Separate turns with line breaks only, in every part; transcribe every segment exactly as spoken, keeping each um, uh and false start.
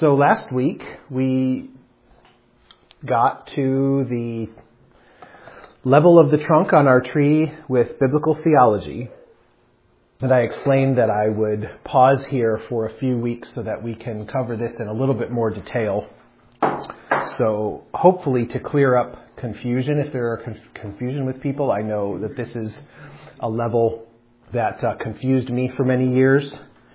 So last week we got to the level of the trunk on our tree with biblical theology. And I explained that I would pause here for a few weeks so that we can cover this in a little bit more detail. So hopefully to clear up confusion, if there are conf- confusion with people, I know that this is a level that uh, confused me for many years.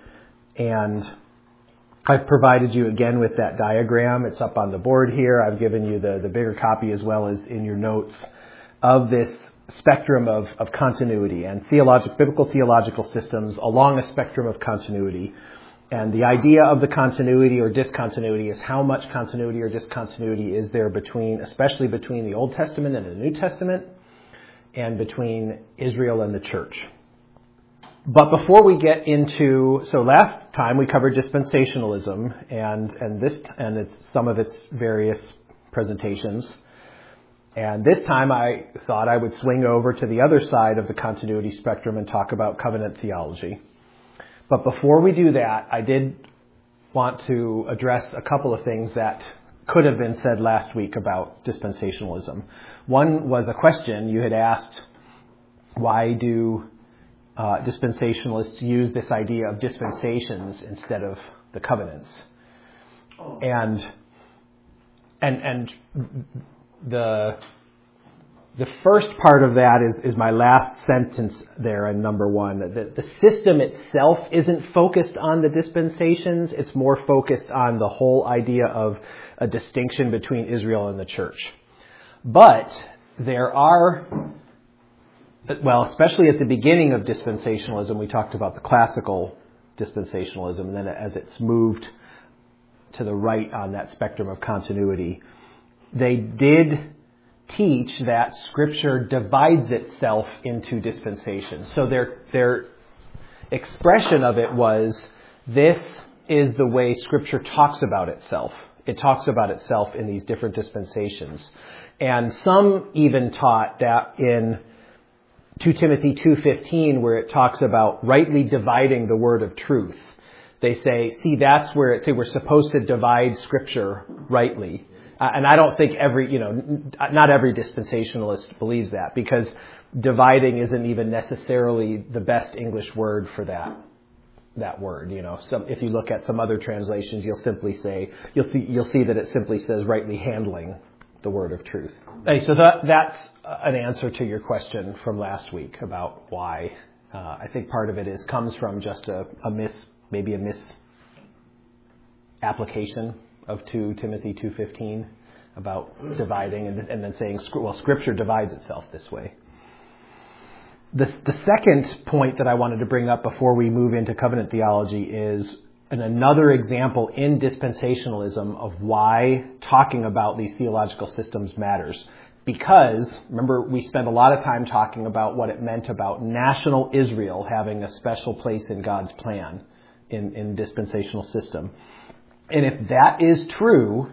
And I've provided you again with that diagram. It's up on the board here. I've given you the, the bigger copy as well as in your notes of this spectrum of, of continuity and theologic, biblical theological systems along a spectrum of continuity. And the idea of the continuity or discontinuity is how much continuity or discontinuity is there between, especially between the Old Testament and the New Testament, and between Israel and the church. But before we get into, so last time we covered dispensationalism and, and this, and it's some of its various presentations. And this time I thought I would swing over to the other side of the continuity spectrum and talk about covenant theology. But before we do that, I did want to address a couple of things that could have been said last week about dispensationalism. One was a question you had asked, why do uh, dispensationalists use this idea of dispensations instead of the covenants? And and and the the first part of that is, is my last sentence there in number one. The, the system itself isn't focused on the dispensations. It's more focused on the whole idea of a distinction between Israel and the church. But there are, well, especially at the beginning of dispensationalism, we talked about the classical dispensationalism, and then as it's moved to the right on that spectrum of continuity, they did teach that Scripture divides itself into dispensations. So their their expression of it was, this is the way Scripture talks about itself. It talks about itself in these different dispensations. And some even taught that in Second Timothy two fifteen, where it talks about rightly dividing the word of truth. They say, see, that's where it say we're supposed to divide Scripture rightly. Uh, and I don't think every, you know, not every dispensationalist believes that, because dividing isn't even necessarily the best English word for that that word. You know, some, if you look at some other translations, you'll simply say you'll see you'll see that it simply says rightly handling the word of truth. Hey, so that that's an answer to your question from last week about why. Uh, I think part of it is comes from just a, a miss, maybe a misapplication of Second Timothy two fifteen about dividing and, and then saying, well, Scripture divides itself this way. The, the second point that I wanted to bring up before we move into covenant theology is an, another example in dispensationalism of why talking about these theological systems matters. Because, remember, we spent a lot of time talking about what it meant about national Israel having a special place in God's plan in, in dispensational system. And if that is true,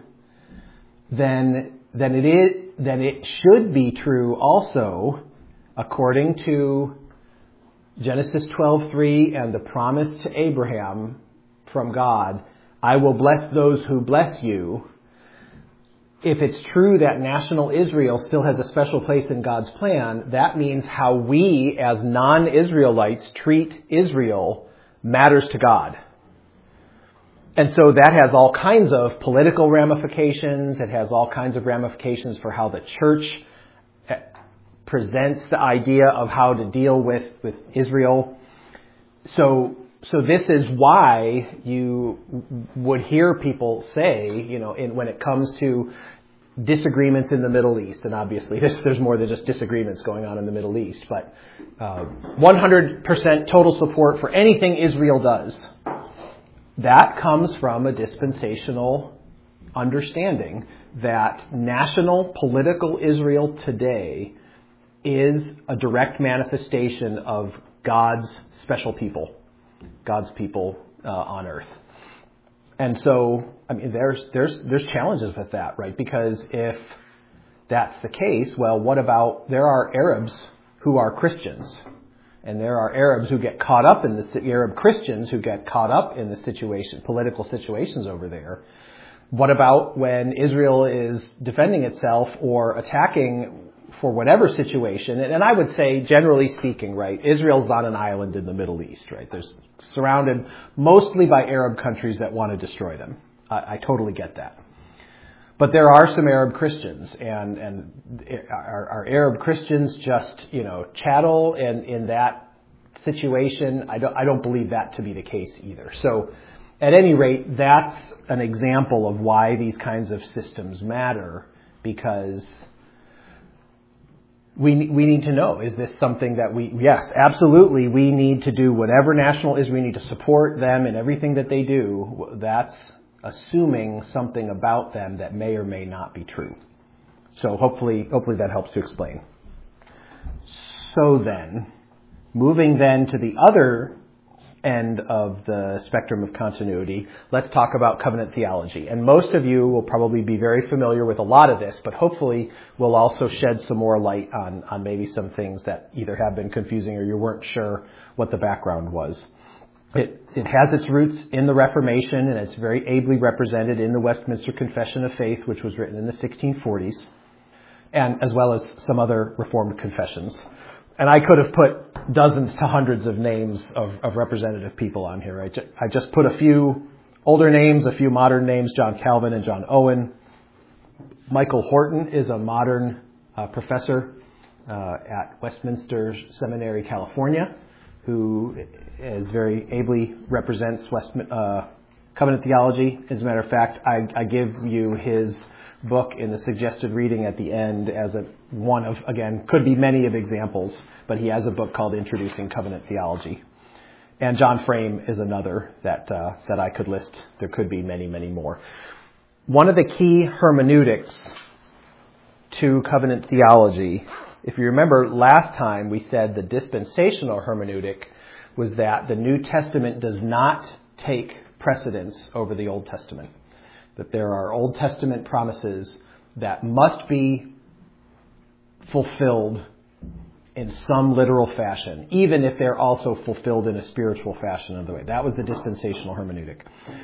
then then it is then it should be true also, according to Genesis twelve three and the promise to Abraham from God, I will bless those who bless you. If it's true that national Israel still has a special place in God's plan, that means how we as non-Israelites treat Israel matters to God. And so that has all kinds of political ramifications. It has all kinds of ramifications for how the church presents the idea of how to deal with, with Israel. So, so this is why you would hear people say, you know, in, when it comes to disagreements in the Middle East, and obviously this, there's more than just disagreements going on in the Middle East, but uh, one hundred percent total support for anything Israel does. That comes from a dispensational understanding that national political Israel today is a direct manifestation of God's special people, God's people uh, on earth. And so, I mean, there's there's there's challenges with that, right? Because if that's the case, well, what about, there are Arabs who are Christians. And there are Arabs who get caught up in the, Arab Christians who get caught up in the situation, political situations over there. What about when Israel is defending itself or attacking for whatever situation? And, and I would say, generally speaking, right, Israel's on an island in the Middle East, right? They're surrounded mostly by Arab countries that want to destroy them. I, I totally get that. But there are some Arab Christians, and, and are, are Arab Christians just, you know, chattel in, in that situation? I don't, I don't believe that to be the case either. So at any rate, that's an example of why these kinds of systems matter, because we we need to know, is this something that we, yes, absolutely, we need to do whatever national is, we need to support them in everything that they do. That's assuming something about them that may or may not be true. So hopefully, hopefully that helps to explain. So then, moving then to the other end of the spectrum of continuity, let's talk about covenant theology. And most of you will probably be very familiar with a lot of this, but hopefully we'll also shed some more light on, on maybe some things that either have been confusing or you weren't sure what the background was. It, it has its roots in the Reformation, and it's very ably represented in the Westminster Confession of Faith, which was written in the sixteen forties, and as well as some other Reformed confessions. And I could have put dozens to hundreds of names of, of representative people on here. I, ju- I just put a few older names, a few modern names, John Calvin and John Owen. Michael Horton is a modern uh, professor uh, at Westminster Seminary, California, who is very ably represents West, uh, covenant theology. As a matter of fact, I, I give you his book in the suggested reading at the end as a one of, again, could be many of examples, but he has a book called Introducing Covenant Theology. And John Frame is another that uh, that I could list. There could be many, many more. One of the key hermeneutics to covenant theology, if you remember last time we said the dispensational hermeneutic was that the New Testament does not take precedence over the Old Testament. That there are Old Testament promises that must be fulfilled in some literal fashion, even if they're also fulfilled in a spiritual fashion in the way. That was the dispensational hermeneutic.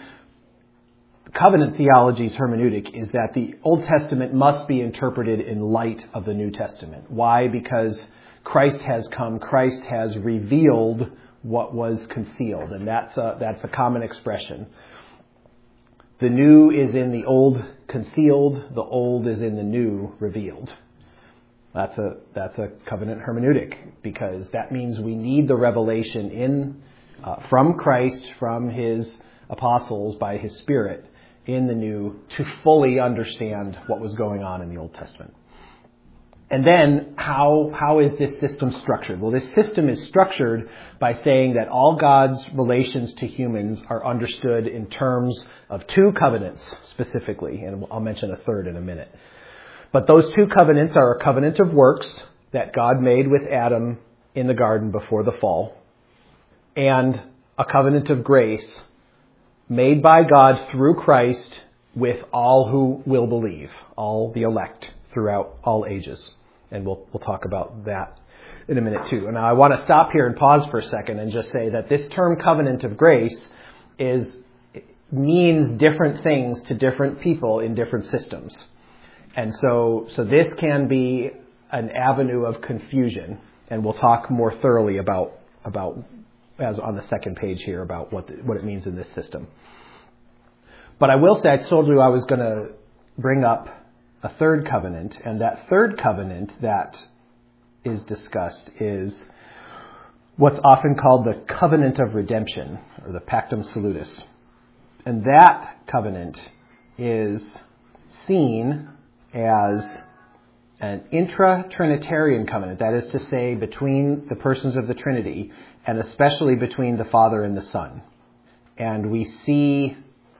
Covenant theology's hermeneutic is that the Old Testament must be interpreted in light of the New Testament. Why? Because Christ has come, Christ has revealed what was concealed, and that's a, that's a common expression. The new is in the old concealed, the old is in the new revealed. That's a that's a covenant hermeneutic, because that means we need the revelation in uh, from Christ, from his apostles, by his Spirit in the new to fully understand what was going on in the Old Testament. And then how how is this system structured? Well, this system is structured by saying that all God's relations to humans are understood in terms of two covenants specifically, and I'll mention a third in a minute. But those two covenants are a covenant of works that God made with Adam in the garden before the fall, and a covenant of grace made by God through Christ with all who will believe, all the elect throughout all ages. And we'll we'll talk about that in a minute too. And I want to stop here and pause for a second and just say that this term covenant of grace is means different things to different people in different systems. And so so this can be an avenue of confusion, and we'll talk more thoroughly about about as on the second page here about what the, what it means in this system. But I will say, I told you I was going to bring up a third covenant, and that third covenant that is discussed is what's often called the covenant of redemption, or the Pactum Salutis. And that covenant is seen as an intra-Trinitarian covenant, that is to say, between the persons of the Trinity, and especially between the Father and the Son. And we see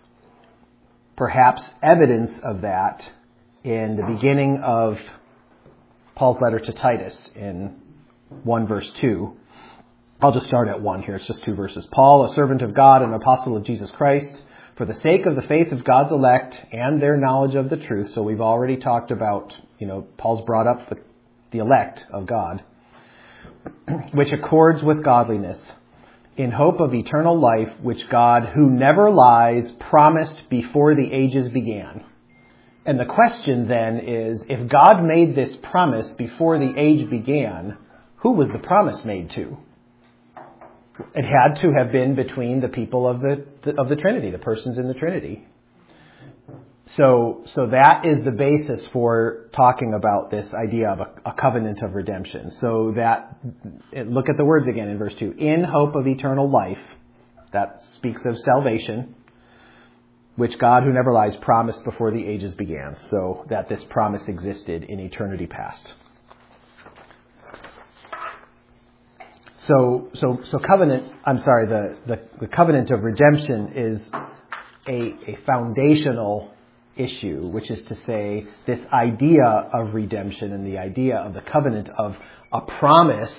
perhaps evidence of that in the beginning of Paul's letter to Titus in one verse two. I'll just start at one here. It's just two verses. Paul, a servant of God and apostle of Jesus Christ, for the sake of the faith of God's elect and their knowledge of the truth. So we've already talked about, you know, Paul's brought up the, the elect of God. which accords with godliness, in hope of eternal life, which God, who never lies, promised before the ages began. And the question then is, if God made this promise before the age began, who was the promise made to? It had to have been between the people of the of the Trinity, the persons in the Trinity. So, so that is the basis for talking about this idea of a, a covenant of redemption. So that, look at the words again in verse two. In hope of eternal life, that speaks of salvation, which God, who never lies, promised before the ages began. So that this promise existed in eternity past. So, so, so covenant, I'm sorry, the, the, the covenant of redemption is a, a foundational issue, which is to say this idea of redemption and the idea of the covenant of a promise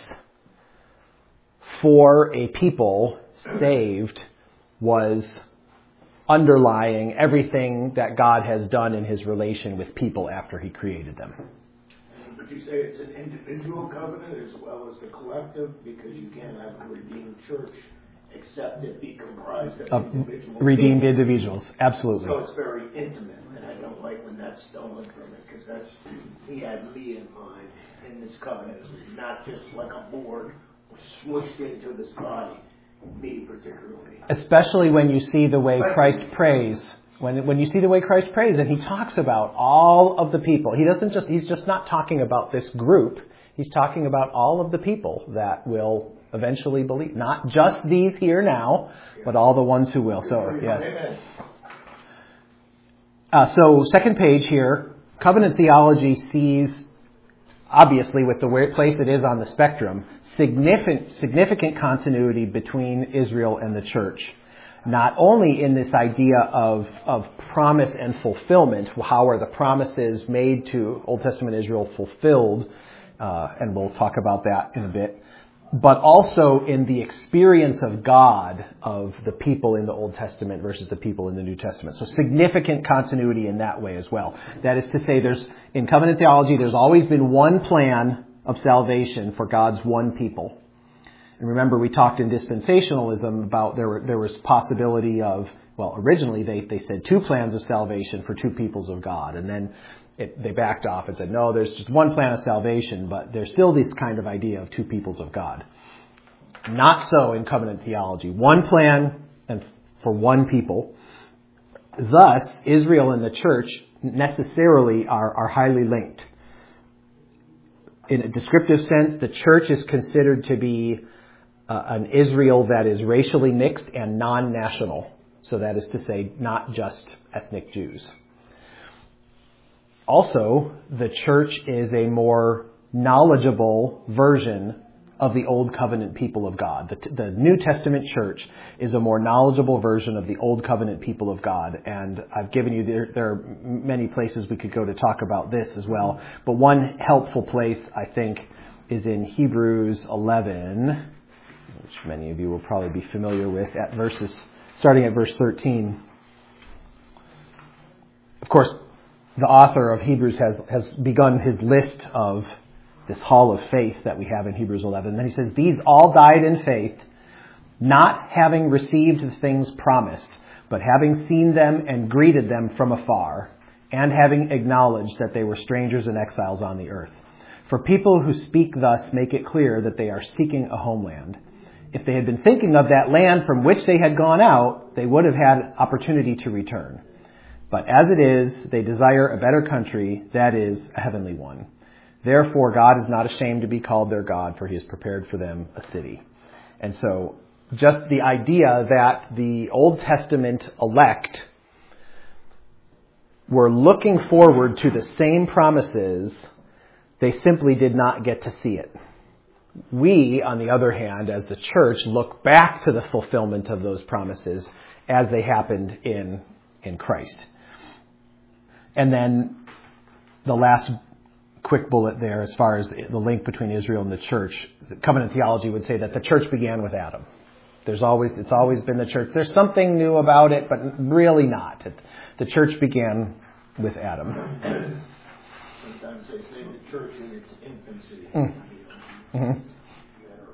for a people saved was underlying everything that God has done in his relation with people after he created them.
Would you say it's an individual covenant as well as the collective? Because you can't have a redeemed church except it be comprised of, of individual
redeemed
people.
individuals. Absolutely.
So it's very intimate, and I don't like when that's stolen from it, because that's, he had me in mind in this covenant. It was not just like a board smushed into this body, me particularly.
Especially when you see the way Christ prays. When when you see the way Christ prays, and he talks about all of the people. He doesn't just, he's just not talking about this group. He's talking about all of the people that will eventually believe. Not just these here now, but all the ones who will. So, yes. Uh, so, second page here, covenant theology sees, obviously with the way, place it is on the spectrum, significant, significant continuity between Israel and the church. Not only in this idea of, of promise and fulfillment, how are the promises made to Old Testament Israel fulfilled, uh, and we'll talk about that in a bit, but also in the experience of God of the people in the Old Testament versus the people in the New Testament. So significant continuity in that way as well. That is to say, there's in covenant theology, there's always been one plan of salvation for God's one people. And remember, we talked in dispensationalism about there were, there was possibility of, well, originally they, they said two plans of salvation for two peoples of God. And then it, they backed off and said, no, there's just one plan of salvation, but there's still this kind of idea of two peoples of God. Not so in covenant theology. One plan and for one people. Thus, Israel and the church necessarily are, are highly linked. In a descriptive sense, the church is considered to be Uh, an Israel that is racially mixed and non-national. So that is to say, not just ethnic Jews. Also, the church is a more knowledgeable version of the Old Covenant people of God. The, the New Testament church is a more knowledgeable version of the Old Covenant people of God. And I've given you, there, there are many places we could go to talk about this as well. But one helpful place, I think, is in Hebrews eleven, which many of you will probably be familiar with, at verses, starting at verse thirteen. Of course, the author of Hebrews has, has begun his list of this hall of faith that we have in Hebrews eleven. And then he says, these all died in faith, not having received the things promised, but having seen them and greeted them from afar, and having acknowledged that they were strangers and exiles on the earth. For people who speak thus make it clear that they are seeking a homeland. If they had been thinking of that land from which they had gone out, they would have had opportunity to return. But as it is, they desire a better country, that is, a heavenly one. Therefore, God is not ashamed to be called their God, for he has prepared for them a city. And so, just the idea that the Old Testament elect were looking forward to the same promises, they simply did not get to see it. We, on the other hand, as the church, look back to the fulfillment of those promises as they happened in, in Christ. And then the last quick bullet there, as far as the link between Israel and the church, covenant theology would say that the church began with Adam. There's always, it's always been the church. There's something new about it, but really not. It, the church began with Adam.
Sometimes they say the church in its infancy.
Mm. Mm-hmm.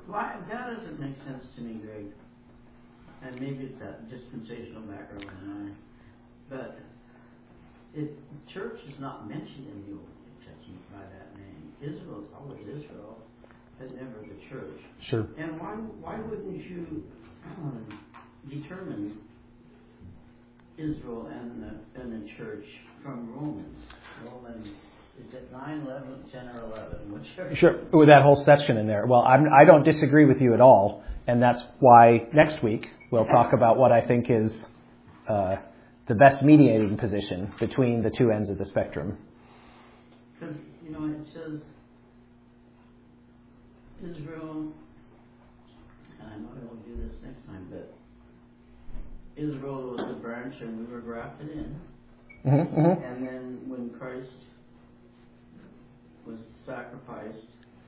Why, that doesn't make sense to me, Greg. And maybe it's that dispensational background of mine. But it, church is not mentioned in the Old Testament by that name. Israel is always Israel, but never the church.
Sure.
And why why wouldn't you um, determine Israel and the, and the church from Romans? Romans, is it nine, eleven, ten, or eleven? Whichever.
Sure. With that whole section in there. Well, I'm, I don't disagree with you at all, and that's why next week we'll talk about what I think is uh, the best mediating position between the two ends of the spectrum.
Because, you know, it says Israel, and I know I won't do this next time, but Israel was a branch and we were grafted in.
Mm-hmm, mm-hmm.
And then when Christ was sacrificed,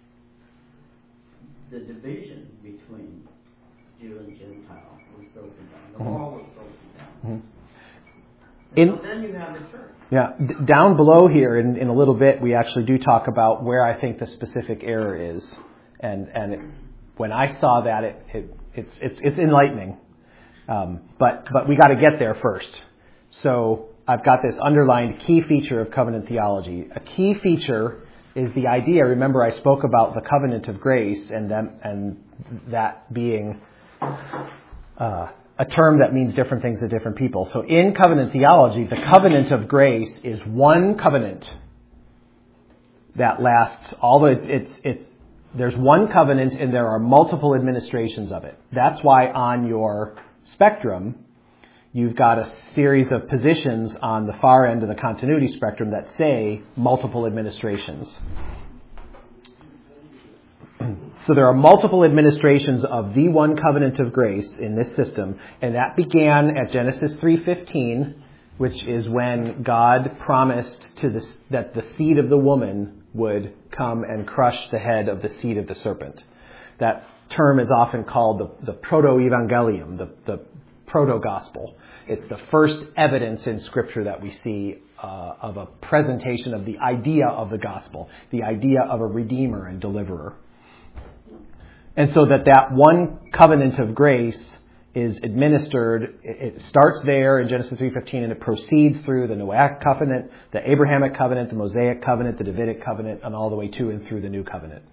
the division between Jew and Gentile was broken down. The
Mm-hmm.
wall was broken down.
Mm-hmm.
And
In,
so then you have the church.
yeah, d- down below here in, in a little bit, we actually do talk about where I think the specific error is. And and it, when I saw that, it, it it's it's it's enlightening. Um, but but we got to get there first. So I've got this underlined key feature of covenant theology. A key feature is the idea. Remember, I spoke about the covenant of grace and them and that being uh, a term that means different things to different people. So in covenant theology, the covenant of grace is one covenant that lasts all the it's it's there's one covenant and there are multiple administrations of it. That's why on your spectrum you've got a series of positions on the far end of the continuity spectrum that say multiple administrations. So there are multiple administrations of the one covenant of grace in this system, and that began at Genesis three fifteen, which is when God promised to the, that the seed of the woman would come and crush the head of the seed of the serpent. That term is often called the, the proto-evangelium, the, the proto-gospel. It's the first evidence in Scripture that we see uh, of a presentation of the idea of the gospel, the idea of a redeemer and deliverer. And so that that one covenant of grace is administered, it starts there in Genesis three fifteen and it proceeds through the Noahic covenant, the Abrahamic covenant, the Mosaic covenant, the Davidic covenant, and all the way to and through the New Covenant.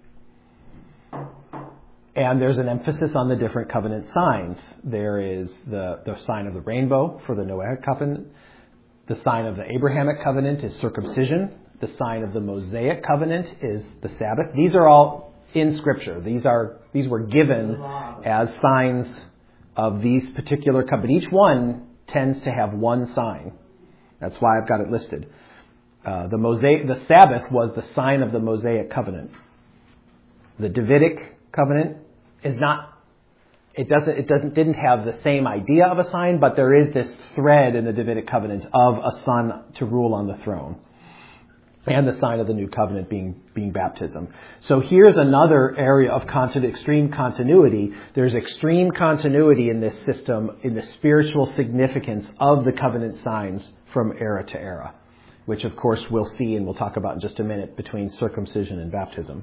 And there's an emphasis on the different covenant signs. There is the, the sign of the rainbow for the Noahic covenant. The sign of the Abrahamic covenant is circumcision. The sign of the Mosaic covenant is the Sabbath. These are all in Scripture. These are these were given as signs of these particular covenants. Each one tends to have one sign. That's why I've got it listed. Uh, the Mosaic, the Sabbath was the sign of the Mosaic covenant. The Davidic covenant is not. It doesn't. It doesn't. Didn't have the same idea of a sign, but there is this thread in the Davidic covenant of a son to rule on the throne, and the sign of the new covenant being being baptism. So here's another area of continu- extreme continuity. There's extreme continuity in this system in the spiritual significance of the covenant signs from era to era, which of course we'll see and we'll talk about in just a minute between circumcision and baptism.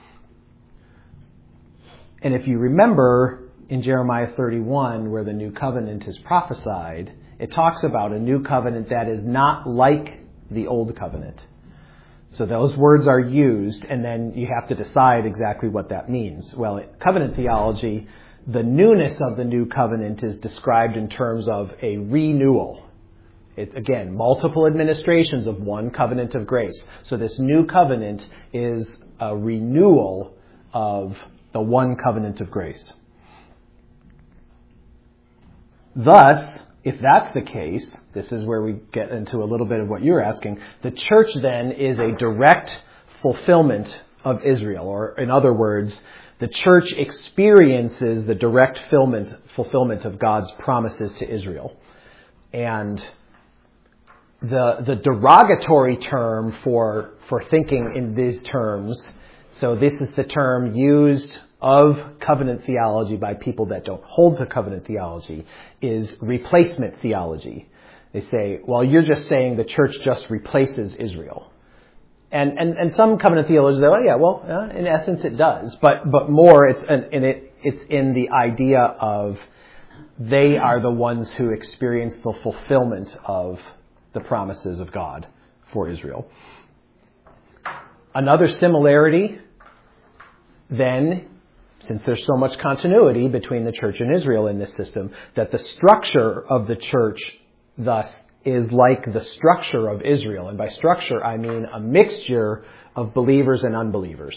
And if you remember in Jeremiah thirty-one, where the new covenant is prophesied, it talks about a new covenant that is not like the old covenant. So those words are used, and then you have to decide exactly what that means. Well, in covenant theology, the newness of the new covenant is described in terms of a renewal. It's, again, multiple administrations of one covenant of grace. So this new covenant is a renewal of the one covenant of grace. Thus, if that's the case, this is where we get into a little bit of what you're asking, the church then is a direct fulfillment of Israel. Or in other words, the church experiences the direct fulfillment, fulfillment of God's promises to Israel. And the the derogatory term for for thinking in these terms, so this is the term used of covenant theology by people that don't hold to covenant theology, is replacement theology. They say, well, you're just saying the church just replaces Israel. And, and, and some covenant theologians say, oh yeah, well, uh, in essence it does. But, but more, it's an, in it, it's in the idea of they are the ones who experience the fulfillment of the promises of God for Israel. Another similarity, then, since there's so much continuity between the church and Israel in this system, that the structure of the church, thus, is like the structure of Israel. And by structure, I mean a mixture of believers and unbelievers.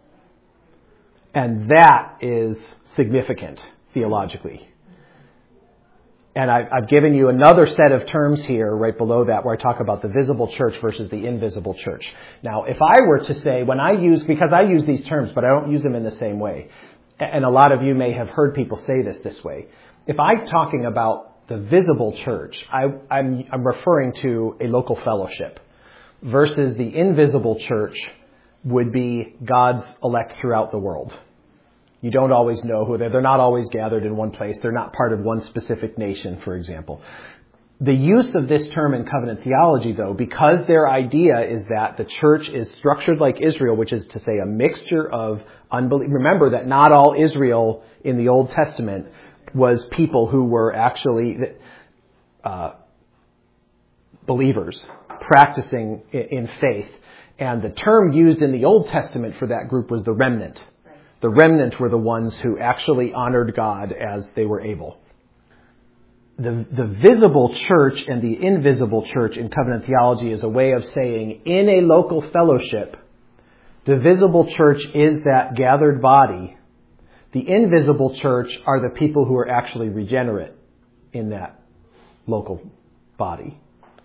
And that is significant theologically. And I've given you another set of terms here right below that where I talk about the visible church versus the invisible church. Now, if I were to say, when I use, because I use these terms, but I don't use them in the same way, and a lot of you may have heard people say this this way. If I'm talking about the visible church, I, I'm, I'm referring to a local fellowship versus the invisible church would be God's elect throughout the world. You don't always know who they're. They're not always gathered in one place. They're not part of one specific nation, for example. The use of this term in covenant theology, though, because their idea is that the church is structured like Israel, which is to say a mixture of unbelief. Remember that not all Israel in the Old Testament was people who were actually uh, believers, practicing in faith. And the term used in the Old Testament for that group was the remnant. The remnant were the ones who actually honored God as they were able. The, the visible church and the invisible church in covenant theology is a way of saying in a local fellowship, the visible church is that gathered body. The invisible church are the people who are actually regenerate in that local body.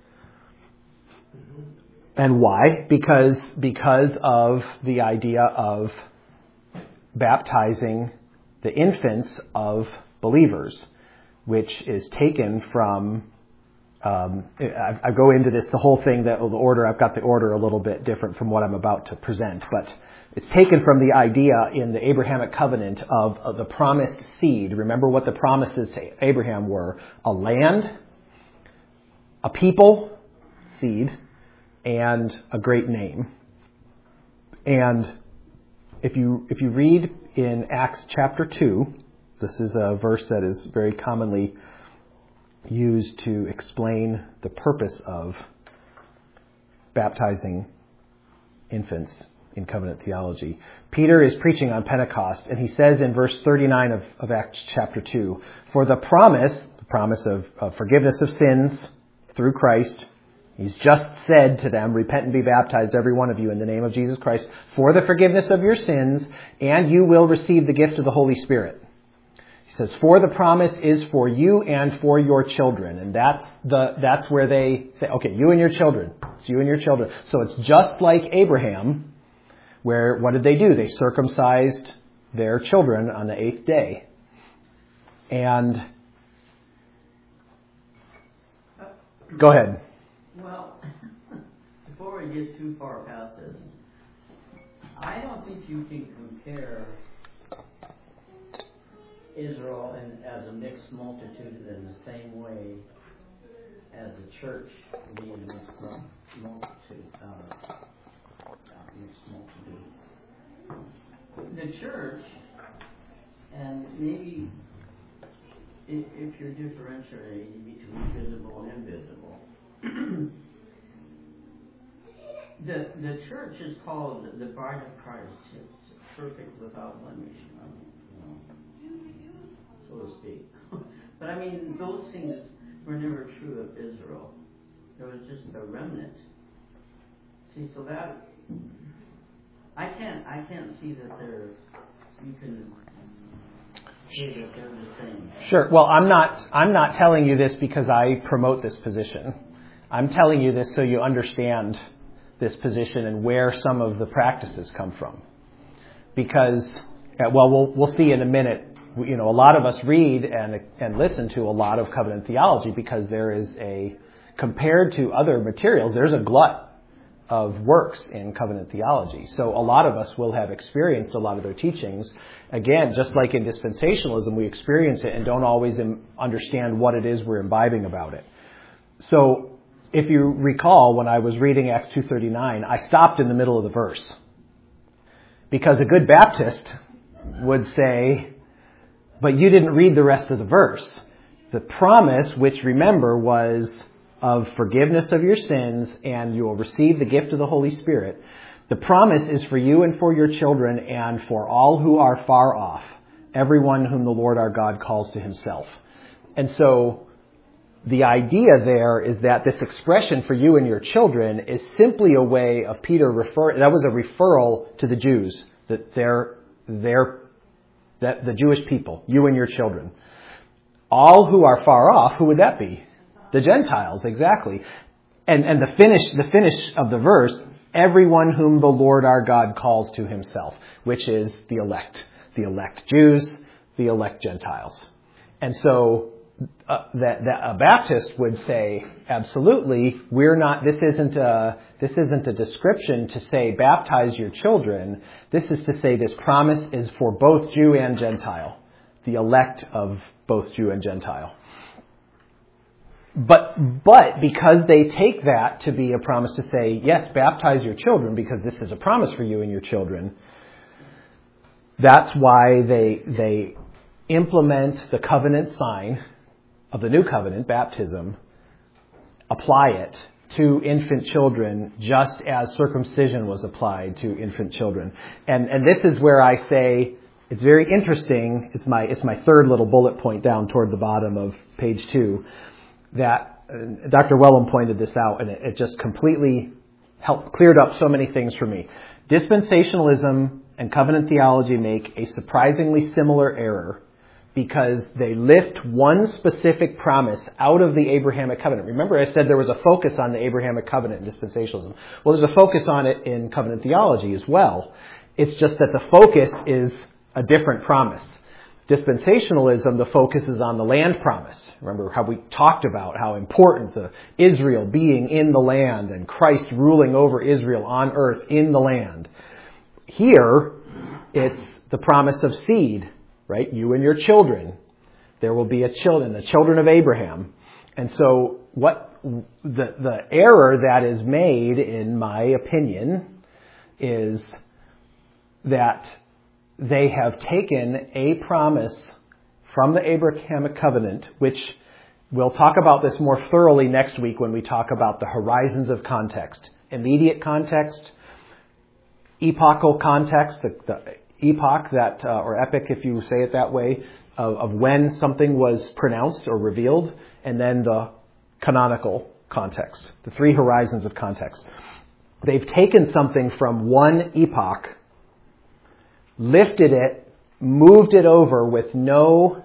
And why? Because, because of the idea of baptizing the infants of believers, which is taken from, um, I, I go into this, the whole thing, that the order, I've got the order a little bit different from what I'm about to present, but it's taken from the idea in the Abrahamic covenant of, of the promised seed. Remember what the promises to Abraham were: a land, a people, seed, and a great name. And If you if you read in Acts chapter two, this is a verse that is very commonly used to explain the purpose of baptizing infants in covenant theology. Peter is preaching on Pentecost, and he says in verse thirty-nine of, of Acts chapter two, for the promise, the promise of, of forgiveness of sins through Christ, he's just said to them, repent and be baptized, every one of you, in the name of Jesus Christ, for the forgiveness of your sins, and you will receive the gift of the Holy Spirit. He says, for the promise is for you and for your children. And that's the that's where they say, okay, you and your children. It's you and your children. So it's just like Abraham, where what did they do? They circumcised their children on the eighth day. And go ahead.
Well, before we get too far past this, I don't think you can compare Israel in, as a mixed multitude in the same way as the church being a mixed multitude. Uh, mixed multitude. The church, and maybe if, if you're differentiating between visible and invisible, the the church is called the bride of Christ. It's perfect without blemish, you know, so to speak. But I mean, those things were never true of Israel. There was just a remnant. See, so that I can't I can't see that they're you can say that they're the same.
Sure. Well, I'm not I'm not telling you this because I promote this position. I'm telling you this so you understand this position and where some of the practices come from. Because, well, we'll we'll see in a minute. You know, a lot of us read and and listen to a lot of covenant theology because there is a, compared to other materials, there's a glut of works in covenant theology. So a lot of us will have experienced a lot of their teachings. Again, just like in dispensationalism, we experience it and don't always im- understand what it is we're imbibing about it. So if you recall, when I was reading Acts two thirty-nine, I stopped in the middle of the verse. Because a good Baptist would say, but you didn't read the rest of the verse. The promise, which remember was of forgiveness of your sins, and you will receive the gift of the Holy Spirit. The promise is for you and for your children and for all who are far off, everyone whom the Lord our God calls to himself. And so the idea there is that this expression for you and your children is simply a way of Peter refer. That was a referral to the Jews, that they're, they're, that the Jewish people, you and your children. All who are far off, who would that be? The Gentiles, exactly. And and the finish the finish of the verse, everyone whom the Lord our God calls to himself, which is the elect, the elect Jews, the elect Gentiles. And so uh, that, that a Baptist would say, absolutely, we're not. This isn't a this isn't a description to say baptize your children. This is to say this promise is for both Jew and Gentile, the elect of both Jew and Gentile. But but because they take that to be a promise to say, yes, baptize your children because this is a promise for you and your children, that's why they they implement the covenant sign of the new covenant, baptism, apply it to infant children just as circumcision was applied to infant children. And and this is where I say it's very interesting. It's my it's my third little bullet point down toward the bottom of page two. That uh, Doctor Wellum pointed this out, and it, it just completely helped cleared up so many things for me. Dispensationalism and covenant theology make a surprisingly similar error because they lift one specific promise out of the Abrahamic covenant. Remember, I said there was a focus on the Abrahamic covenant in dispensationalism. Well, there's a focus on it in covenant theology as well. It's just that the focus is a different promise. Dispensationalism, the focus is on the land promise. Remember how we talked about how important the Israel being in the land and Christ ruling over Israel on earth in the land. Here, it's the promise of seed, right? You and your children. There will be a children, the children of Abraham. And so what the, the error that is made, in my opinion, is that they have taken a promise from the Abrahamic covenant, which we'll talk about this more thoroughly next week when we talk about the horizons of context. Immediate context, epochal context, the, the epoch that, uh, or epic if you say it that way, of, of when something was pronounced or revealed, and then the canonical context, the three horizons of context. They've taken something from one epoch, lifted it, moved it over with no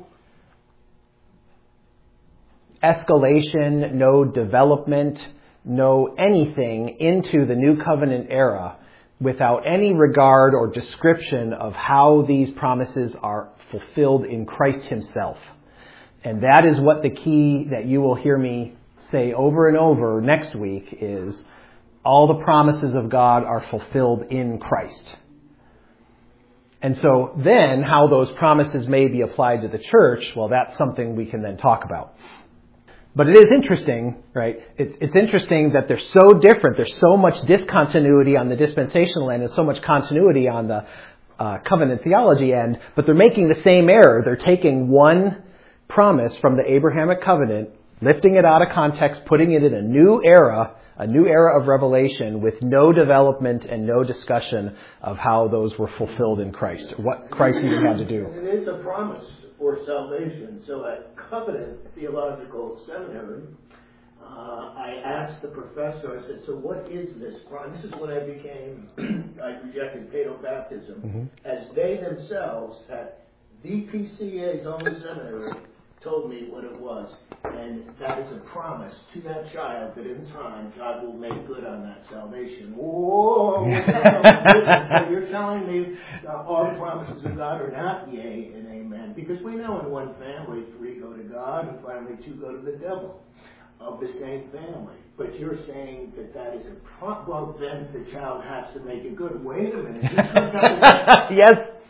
escalation, no development, no anything into the New Covenant era without any regard or description of how these promises are fulfilled in Christ himself. And that is what the key that you will hear me say over and over next week is all the promises of God are fulfilled in Christ. And so then how those promises may be applied to the church, well, that's something we can then talk about. But it is interesting, right? It's, it's interesting that they're so different. There's so much discontinuity on the dispensational end and so much continuity on the uh, covenant theology end, but they're making the same error. They're taking one promise from the Abrahamic covenant, lifting it out of context, putting it in a new era, a new era of revelation with no development and no discussion of how those were fulfilled in Christ, what Christ even had to do.
And it is a promise for salvation. So at Covenant Theological Seminary, uh, I asked the professor, I said, so what is this promise? This is when I became, I rejected paedobaptism, mm-hmm. as they themselves at the P C A's only seminary told me what it was. And that is a promise to that child that in time God will make good on that salvation. Whoa! So you're telling me uh, all the promises of God are not yea and amen. Because we know in one family, three go to God and finally two go to the devil of the same family. But you're saying that that is a promise. Well, then the child has to make it good. Wait a minute.
Yes.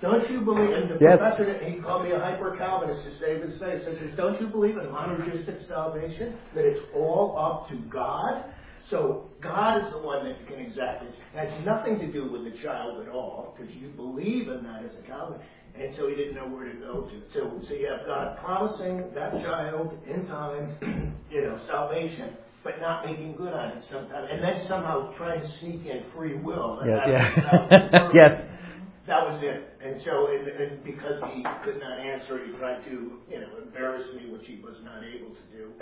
don't you believe, and the
Yes.
professor, he called me a hyper-Calvinist to save his face. I says, don't you believe in monergistic salvation? That it's all up to God? So God is the one that can exact this. It has nothing to do with the child at all, because you believe in that as a Calvinist. And so he didn't know where to go to. So, so you have God promising that child in time, you know, salvation, but not making good on it sometimes. And then somehow trying to sneak in free will. And
Yes,
that
yeah. Yes.
That was it. And so, and, and because he could not answer it, he tried to, you know, embarrass me, which he was not able to do.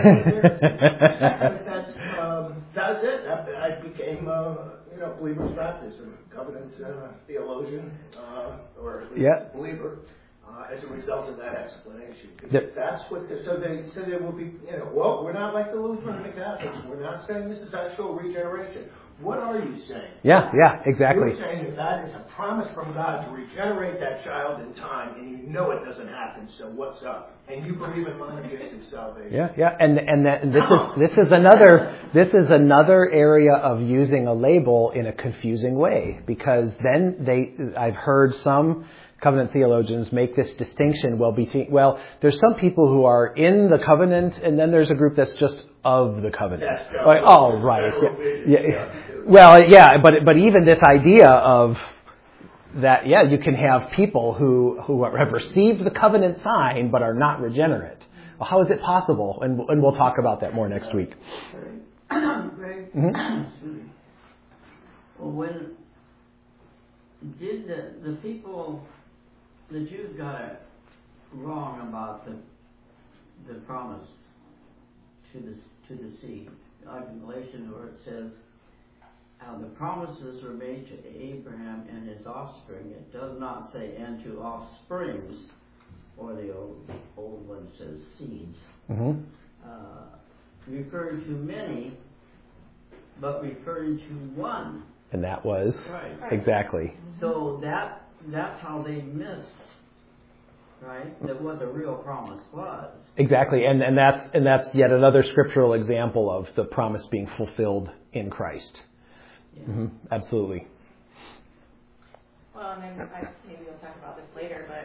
But that's, um, that was it. I, I became, uh, you know, believer's baptism, covenant uh, theologian, uh, or at least
Yeah.
believer, uh, as a result of that explanation. Because
Yep.
that's what, the, so they so there will be, you know, well, we're not like the Lutheran and the Catholics. We're not saying this is actual regeneration. What are you saying?
Yeah, yeah, exactly.
You're saying that that is a promise from God to regenerate that child in time, and you know it doesn't happen, so what's up? And you believe in monergistic salvation.
Yeah, yeah, and and that, and this is this is another this is another area of using a label in a confusing way, because then they I've heard some covenant theologians make this distinction. Well, between well, there's some people who are in the covenant, and then there's a group that's just of the covenant.
That's
Like, oh, right. Yeah, yeah. Well, yeah, but but even this idea of that, yeah, you can have people who who have received the covenant sign but are not regenerate. Well, how is it possible? And and we'll talk about that more next week.
Greg,
Mm-hmm.
well, when did the the people, the Jews got it wrong about the the promise to the to the seed, like in Galatians where it says, Uh, the promises were made to Abraham and his offspring. It does not say and to offsprings, or the old, old one says seeds.
Mm-hmm.
Uh, referring to many, but referring to one.
And that was
Right.
exactly.
So that that's how they missed, right? That what the real promise was.
Exactly, and and that's and that's yet another scriptural example of the promise being fulfilled in Christ.
Yeah.
Mm-hmm. Absolutely.
Well, and then I, maybe we'll talk about this later, but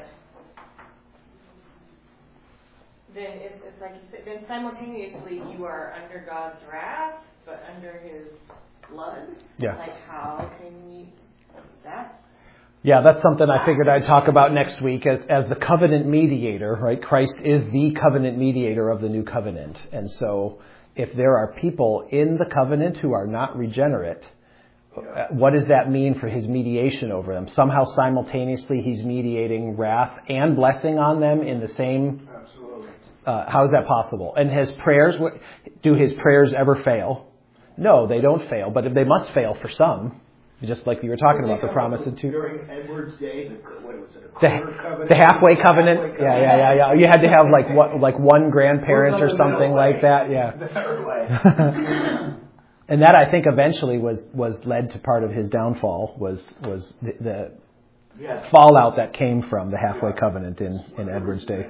then it's, it's like you said, then simultaneously you are under God's wrath, but under His blood.
Yeah.
Like how can we? That's
Yeah, that's something I figured I'd talk about next week as as the covenant mediator, right? Christ is the covenant mediator of the new covenant, and so if there are people in the covenant who are not regenerate, what does that mean for his mediation over them? Somehow simultaneously he's mediating wrath and blessing on them in the same...
Absolutely.
Uh, how is that possible? And his prayers, do his prayers ever fail? No, they don't fail, but they must fail for some. Just like we were talking about the promise in two...
During Edward's day, the, what was it, a
The,
quarter covenant?
the halfway covenant?
Halfway
Yeah, yeah, yeah, yeah. You had to have like what, like one grandparent or something like that. Yeah.
The third way.
And that, I think, eventually was, was led to part of his downfall, was was the, the
Yes.
fallout that came from the halfway covenant in, in Edward's day.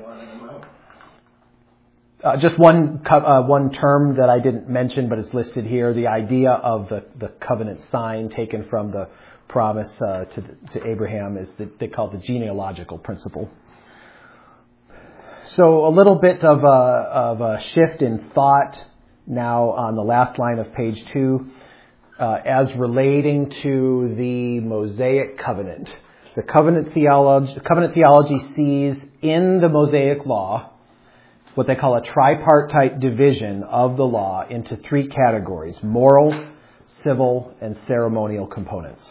Uh, just one co- uh, one term that I didn't mention, but it's listed here, the idea of the, the covenant sign taken from the promise uh, to, to Abraham is that they call the genealogical principle. So a little bit of a, of a shift in thought now on the last line of page two, uh, as relating to the Mosaic covenant. The covenant theology, covenant theology sees in the Mosaic law what they call a tripartite division of the law into three categories: moral, civil, and ceremonial components.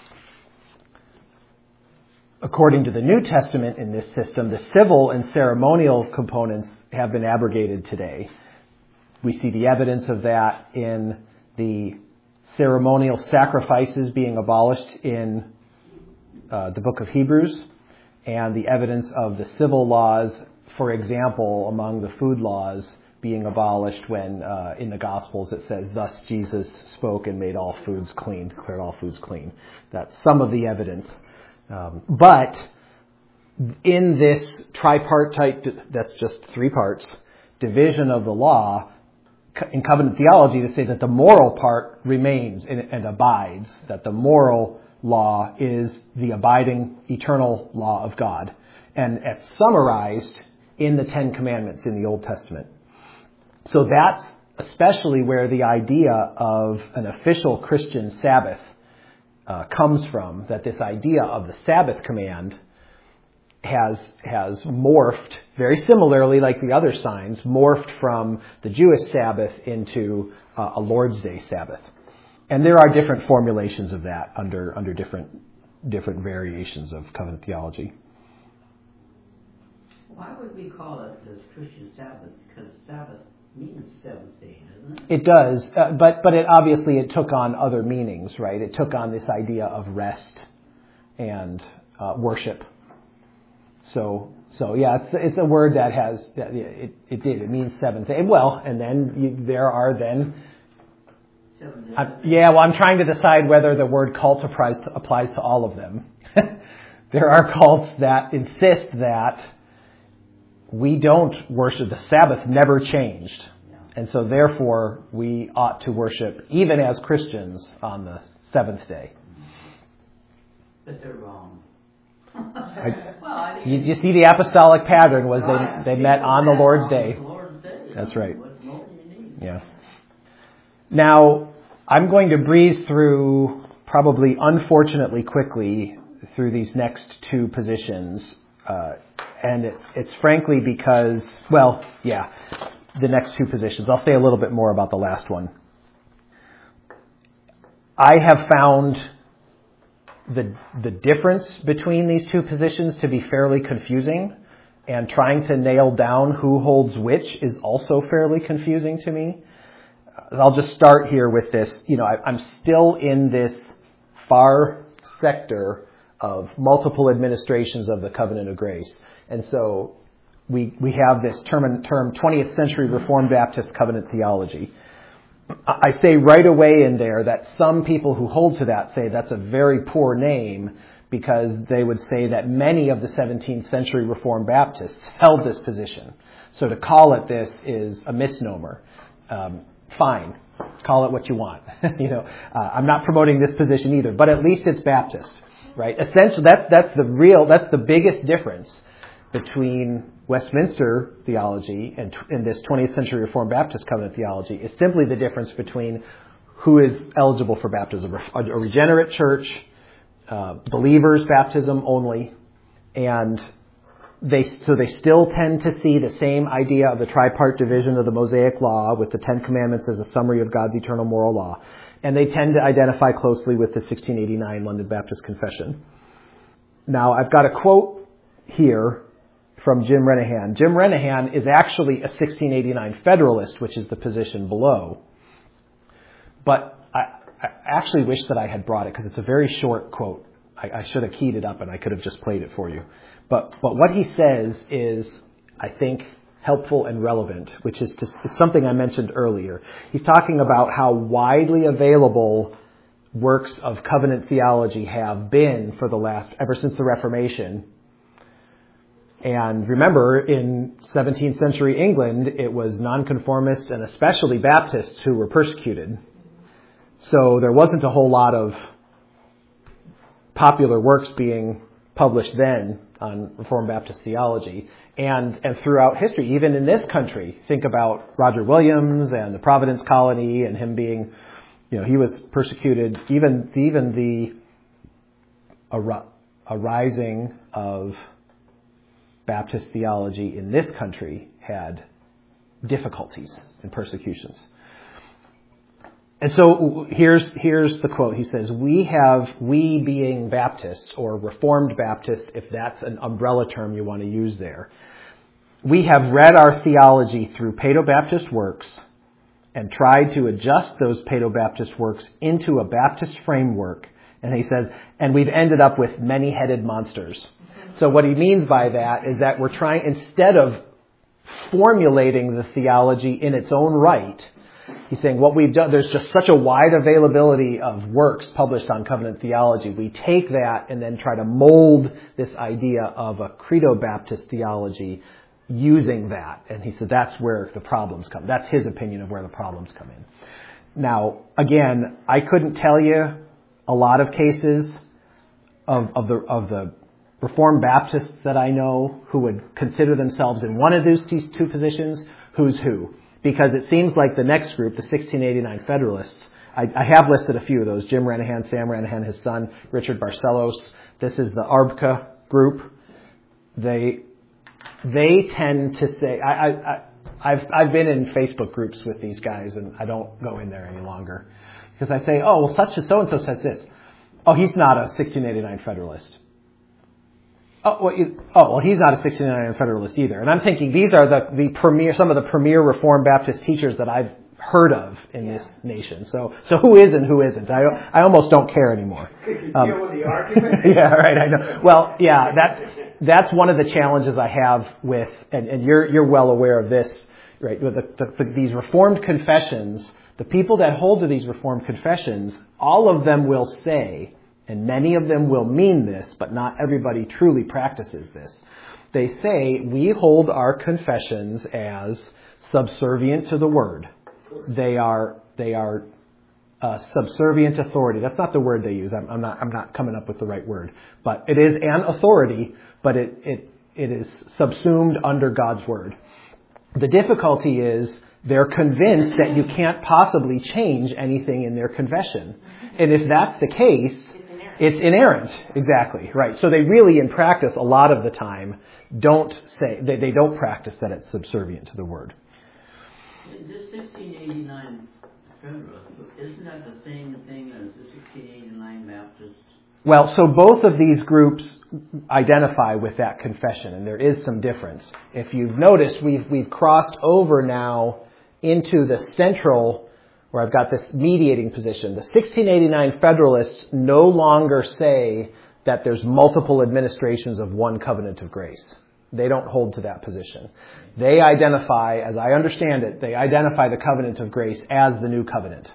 According to the New Testament in this system, the civil and ceremonial components have been abrogated today. We see the evidence of that in the ceremonial sacrifices being abolished in uh, the book of Hebrews, and the evidence of the civil laws, for example, among the food laws, being abolished when uh, in the Gospels it says, "Thus Jesus spoke and made all foods clean, declared all foods clean." That's some of the evidence. Um, but in this tripartite, that's just three parts, division of the law, in covenant theology, to say that the moral part remains and, and abides, that the moral law is the abiding eternal law of God. And it's summarized in the Ten Commandments in the Old Testament. So that's especially where the idea of an official Christian Sabbath uh, comes from, that this idea of the Sabbath command has has morphed, very similarly like the other signs, morphed from the Jewish Sabbath into uh, a Lord's Day Sabbath. And there are different formulations of that under under different different variations of covenant theology.
Why would we call it this Christian Sabbath? Because Sabbath means seventh day, doesn't it?
It does, uh, but but it obviously it took on other meanings, right? It took on this idea of rest and uh, worship. So so yeah, it's it's a word that has that it it did it means seventh day. Well, and then you, there are then. I'm, yeah, well, I'm trying to decide whether the word cult applies to, applies to all of them. There are cults that insist that we don't worship, the Sabbath never changed. And so therefore we ought to worship, even as Christians, on the seventh day.
But they're wrong.
I,
well, I
you, you see the apostolic pattern was
right.
they, they met on the Lord's day.
The Lord's day.
That's right.
What more do you need?
Yeah. Now, I'm going to breeze through, probably unfortunately quickly, through these next two positions. Uh, and it's, it's frankly because, well, yeah, the next two positions. I'll say a little bit more about the last one. I have found the the difference between these two positions to be fairly confusing, and trying to nail down who holds which is also fairly confusing to me. I'll just start here with this. You know, I, I'm still in this far sector of multiple administrations of the Covenant of Grace. And so we we have this term, term twentieth century Reformed Baptist covenant theology. I say right away in there that some people who hold to that say that's a very poor name, because they would say that many of the seventeenth century Reformed Baptists held this position. So to call it this is a misnomer. Um, fine, call it what you want. you know, uh, I'm not promoting this position either, but at least it's Baptist, right? Essentially, that's that's the real, that's the biggest difference between Westminster theology and, and this twentieth century Reformed Baptist covenant theology is simply the difference between who is eligible for baptism: a, a regenerate church, uh, believers baptism only, and they so they still tend to see the same idea of the tripart division of the Mosaic Law, with the Ten Commandments as a summary of God's eternal moral law, and they tend to identify closely with the sixteen eighty-nine London Baptist Confession. Now, I've got a quote here from Jim Renahan. Jim Renahan is actually a sixteen eighty-nine Federalist, which is the position below. But I, I actually wish that I had brought it, because it's a very short quote. I, I should have keyed it up and I could have just played it for you. But but what he says is, I think, helpful and relevant, which is to, it's something I mentioned earlier. He's talking about how widely available works of covenant theology have been for the last, ever since the Reformation. And remember, in seventeenth century England, it was nonconformists and especially Baptists who were persecuted. So there wasn't a whole lot of popular works being published then on Reformed Baptist theology. And, and throughout history, even in this country, think about Roger Williams and the Providence Colony and him being, you know, he was persecuted. Even, even the ar- arising of Baptist theology in this country had difficulties and persecutions. And so here's here's the quote. He says, we have, we being Baptists, or Reformed Baptists, if that's an umbrella term you want to use there, we have read our theology through Paedo-Baptist works and tried to adjust those Paedo-Baptist works into a Baptist framework. And he says, and we've ended up with many-headed monsters. So what he means by that is that we're trying, instead of formulating the theology in its own right, he's saying what we've done, there's just such a wide availability of works published on covenant theology. We take that and then try to mold this idea of a credo-Baptist theology using that. And he said that's where the problems come. That's his opinion of where the problems come in. Now, again, I couldn't tell you a lot of cases of, of the of the Reformed Baptists that I know who would consider themselves in one of these two positions, who's who. Because it seems like the next group, the sixteen eighty-nine Federalists, I, I have listed a few of those, Jim Renihan, Sam Renihan, his son, Richard Barcelos. This is the A R B C A group. They they tend to say, I, I, I, I've I've been in Facebook groups with these guys, and I don't go in there any longer. Because I say, oh, well, such and so-and-so says this. Oh, he's not a sixteen eighty-nine Federalist. Oh well, you, oh, well, he's not a sixteen eighty-nine Federalist either. And I'm thinking these are the, the premier, some of the premier Reformed Baptist teachers that I've heard of in yeah. this nation. So, so who is and who isn't? I, I almost don't care anymore.
Could you
um,
deal with the argument?
Yeah, right. I know. Well, yeah, that that's one of the challenges I have with, and, and you're you're well aware of this, right? With the, the, the, these Reformed confessions, the people that hold to these Reformed confessions, all of them will say, and many of them will mean this, but not everybody truly practices this. They say, we hold our confessions as subservient to the Word. They are they are uh, subservient authority. That's not the word they use. I'm, I'm not I'm not coming up with the right word. But it is an authority, but it, it, it is subsumed under God's Word. The difficulty is they're convinced that you can't possibly change anything in their confession. And if that's the case, it's inerrant. Exactly, right. So they really, in practice, a lot of the time, don't say, they, they don't practice that it's subservient to the Word.
This sixteen eighty-nine Federalist, isn't that the same thing as the sixteen eighty-nine Baptist?
Well, so both of these groups identify with that confession, and there is some difference. If you've noticed, we've we've crossed over now into the central, where I've got this mediating position. The sixteen eighty-nine Federalists no longer say that there's multiple administrations of one covenant of grace. They don't hold to that position. They identify, as I understand it, they identify the covenant of grace as the new covenant.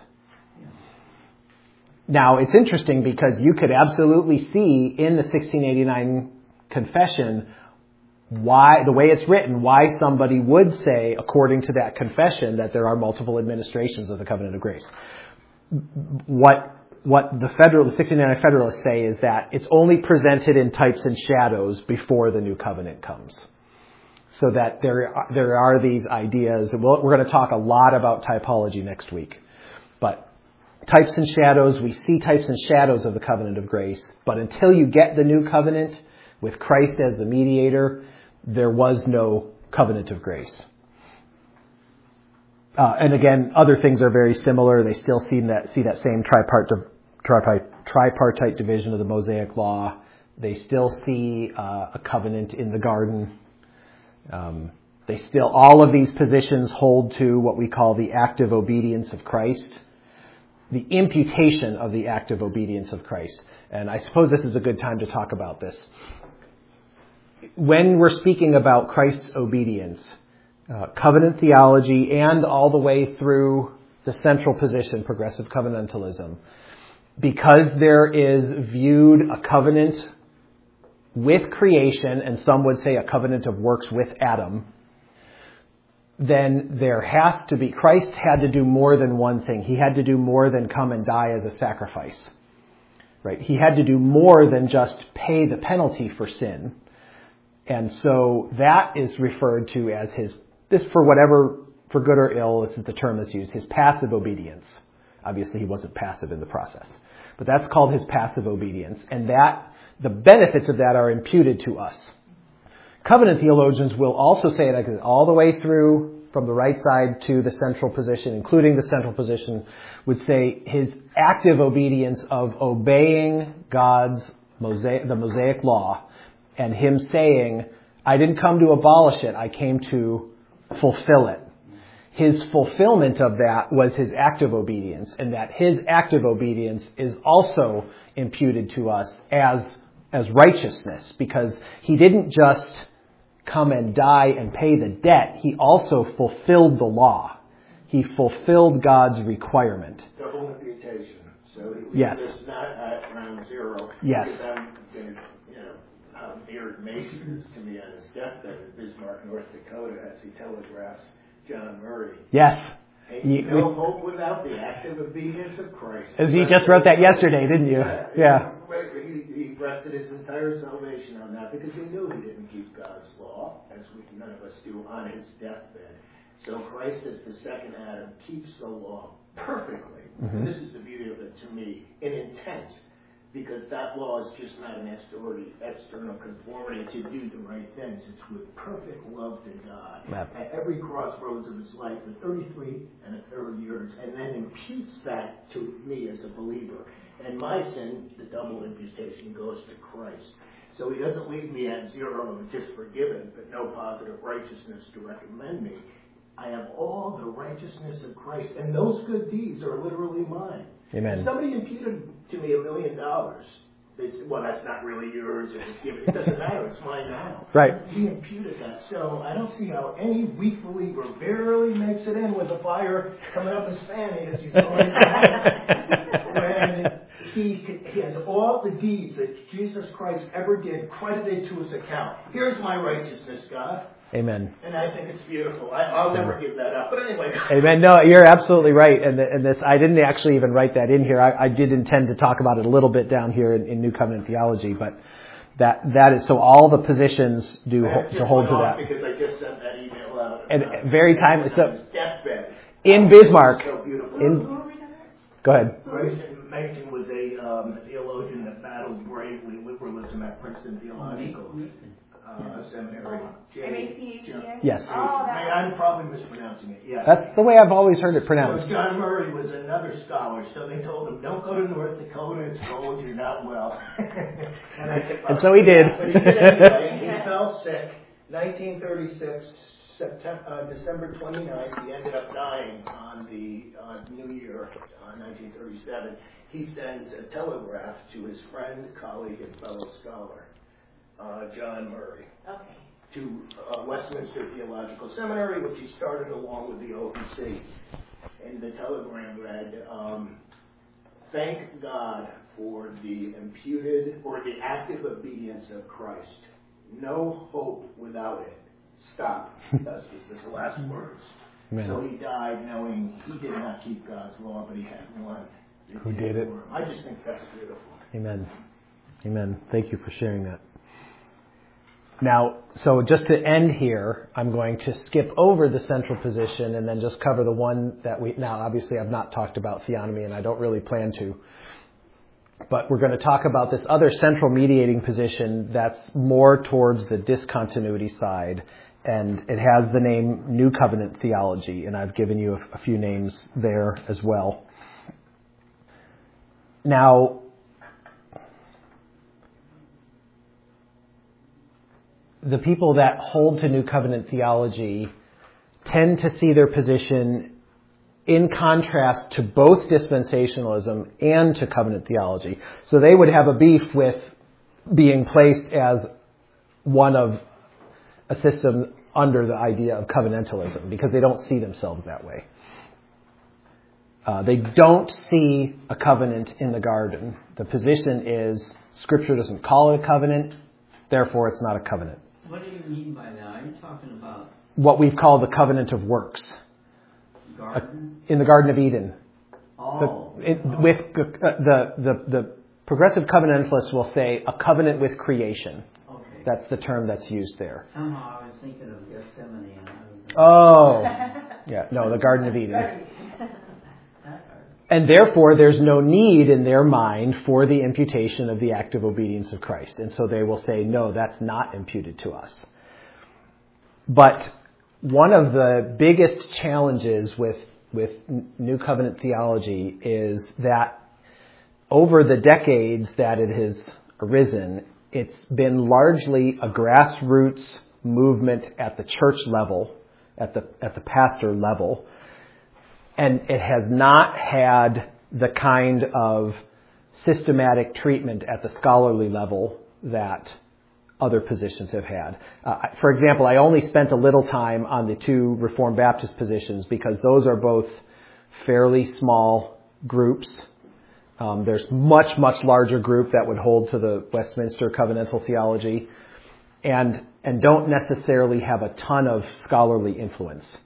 Now, it's interesting because you could absolutely see in the sixteen eighty-nine confession why, the way it's written, why somebody would say, according to that confession, that there are multiple administrations of the covenant of grace. What what the federal, the sixteen eighty-nine Federalists say is that it's only presented in types and shadows before the new covenant comes. So that there are, there are these ideas, and we'll, we're going to talk a lot about typology next week. But types and shadows, we see types and shadows of the covenant of grace, but until you get the new covenant with Christ as the mediator, there was no covenant of grace. Uh, and again, other things are very similar. They still see that see that same tripart, tripart, tripartite division of the Mosaic Law. They still see uh, a covenant in the garden. Um, they still, all of these positions hold to what we call the active obedience of Christ, the imputation of the active obedience of Christ. And I suppose this is a good time to talk about this. When we're speaking about Christ's obedience, Uh, covenant theology, and all the way through the central position, progressive covenantalism, because there is viewed a covenant with creation, and some would say a covenant of works with Adam, then there has to be, Christ had to do more than one thing. He had to do more than come and die as a sacrifice. Right? He had to do more than just pay the penalty for sin. And so that is referred to as his This, for whatever, for good or ill, this is the term that's used, his passive obedience. Obviously, he wasn't passive in the process. But that's called his passive obedience. And that, the benefits of that are imputed to us. Covenant theologians will also say it all the way through, from the right side to the central position, including the central position, would say his active obedience of obeying God's Mosaic, the Mosaic Law, and him saying, I didn't come to abolish it, I came to fulfill it. His fulfillment of that was his active obedience, and that his active obedience is also imputed to us as as righteousness, because he didn't just come and die and pay the debt, he also fulfilled the law. He fulfilled God's requirement.
Double imputation. So he
yes.
was just not at round zero.
Yes.
Because I'm going to, you know, how Beard Mason is to me on his deathbed in Bismarck, North Dakota, as he telegraphs John Murray.
Yes.
Hey,
you,
no
we,
hope without the active obedience of Christ.
As you just wrote that yesterday, didn't you?
Yeah.
Yeah.
He, he rested his entire salvation on that because he knew he didn't keep God's law, as we, none of us do, on his deathbed. So Christ, as the second Adam, keeps the law perfectly. Mm-hmm. And this is the beauty of it to me, in intent, because that law is just not an external conformity to do the right things. It's with perfect love to God yep. at every crossroads of his life for thirty-three and a third years, and then imputes that to me as a believer. And my sin, the double imputation, goes to Christ. So he doesn't leave me at zero of just forgiven, but no positive righteousness to recommend me. I have all the righteousness of Christ, and those good deeds are literally mine.
Amen.
If somebody imputed to me a million dollars, they said, well, that's not really yours. It was given. It doesn't matter. It's mine now.
Right.
He imputed that. So I don't see how any weak believer barely makes it in with a fire coming up his fanny as he's going down. When he, he has all the deeds that Jesus Christ ever did credited to his account. Here's my righteousness, God.
Amen.
And I think it's beautiful. I, I'll never
Amen.
give that up. But anyway.
Amen. No, you're absolutely right. And, and this, I didn't actually even write that in here. I, I did intend to talk about it a little bit down here in, in New Covenant theology, but that that is so all the positions do ho- to hold to that.
Because I just sent that email out.
And very timely. So
deathbed.
In Bismarck.
So beautiful.
In, go ahead.
Grayson Machen was a um, theologian that battled bravely liberalism at Princeton Theological. Uh, seminary.
M A C H E N?
Yes.
Oh, that
I'm probably mispronouncing it. Yes.
That's the way I've always heard it pronounced.
So John Murray was another scholar, so they told him, "Don't go to North Dakota. It's cold. You're not well." and, I,
and so he did.
But he did anyway. He fell sick. nineteen thirty-six, September, uh, December twenty-ninth. He ended up dying on the uh, New Year, uh, nineteen thirty-seven. He sends a telegraph to his friend, colleague, and fellow scholar. Uh, John Murray,
okay.
to uh, Westminster Theological Seminary, which he started along with the O P C. And the telegram read, um, "Thank God for the imputed or the active obedience of Christ. No hope without it. Stop." Thus was his last words. Amen. So he died knowing he did not keep God's law, but he had one
who did it.
I just think that's beautiful.
Amen. Amen. Thank you for sharing that. Now, so just to end here, I'm going to skip over the central position and then just cover the one that we, now obviously I've not talked about theonomy and I don't really plan to, but we're going to talk about this other central mediating position that's more towards the discontinuity side, and it has the name New Covenant theology, and I've given you a, a few names there as well. Now, the people that hold to New Covenant theology tend to see their position in contrast to both dispensationalism and to covenant theology. So they would have a beef with being placed as one of a system under the idea of covenantalism because they don't see themselves that way. Uh, they don't see a covenant in the garden. The position is Scripture doesn't call it a covenant, therefore it's not a covenant.
What do you mean by that? Are you talking about
what we've called the covenant of works?
Garden?
In the Garden of Eden.
Oh.
The, it, with the, the, the, the progressive covenantalists will say a covenant with creation.
Okay.
That's the term that's used there.
Somehow I was thinking of Gethsemane. And I was
oh. Yeah, no, the Garden of Eden. And therefore, there's no need in their mind for the imputation of the active obedience of Christ. And so they will say, no, that's not imputed to us. But one of the biggest challenges with, with New Covenant theology is that over the decades that it has arisen, it's been largely a grassroots movement at the church level, at the, at the pastor level. And it has not had the kind of systematic treatment at the scholarly level that other positions have had. Uh, for example, I only spent a little time on the two Reformed Baptist positions because those are both fairly small groups. Um, there's much, much larger group that would hold to the Westminster covenantal theology and, and don't necessarily have a ton of scholarly influence.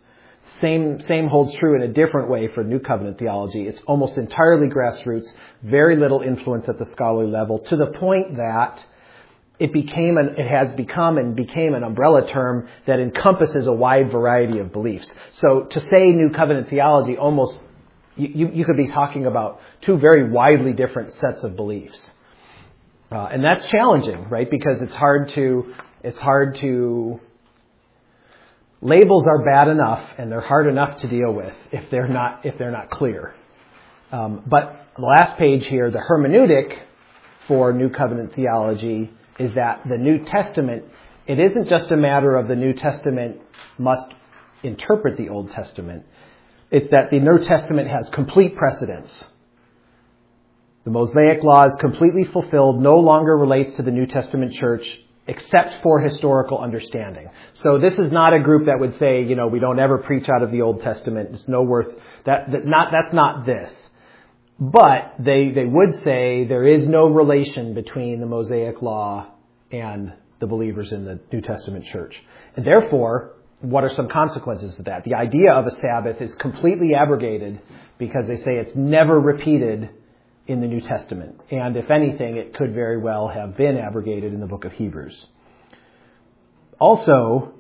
Same, same holds true in a different way for New Covenant theology. It's almost entirely grassroots, very little influence at the scholarly level, to the point that it became an, it has become and became an umbrella term that encompasses a wide variety of beliefs. So to say New Covenant theology, almost, you, you could be talking about two very widely different sets of beliefs. Uh, and that's challenging, right? Because it's hard to, it's hard to, labels are bad enough and they're hard enough to deal with if they're not, if they're not clear. Um, but the last page here, the hermeneutic for New Covenant theology is that the New Testament, it isn't just a matter of the New Testament must interpret the Old Testament. It's that the New Testament has complete precedence. The Mosaic Law is completely fulfilled, no longer relates to the New Testament church, except for historical understanding. So this is not a group that would say, you know, we don't ever preach out of the Old Testament. It's no worth that. that not that's not this. But they they would say there is no relation between the Mosaic Law and the believers in the New Testament church. And therefore, what are some consequences of that? The idea of a Sabbath is completely abrogated because they say it's never repeated in the New Testament. And if anything, it could very well have been abrogated in the book of Hebrews. Also,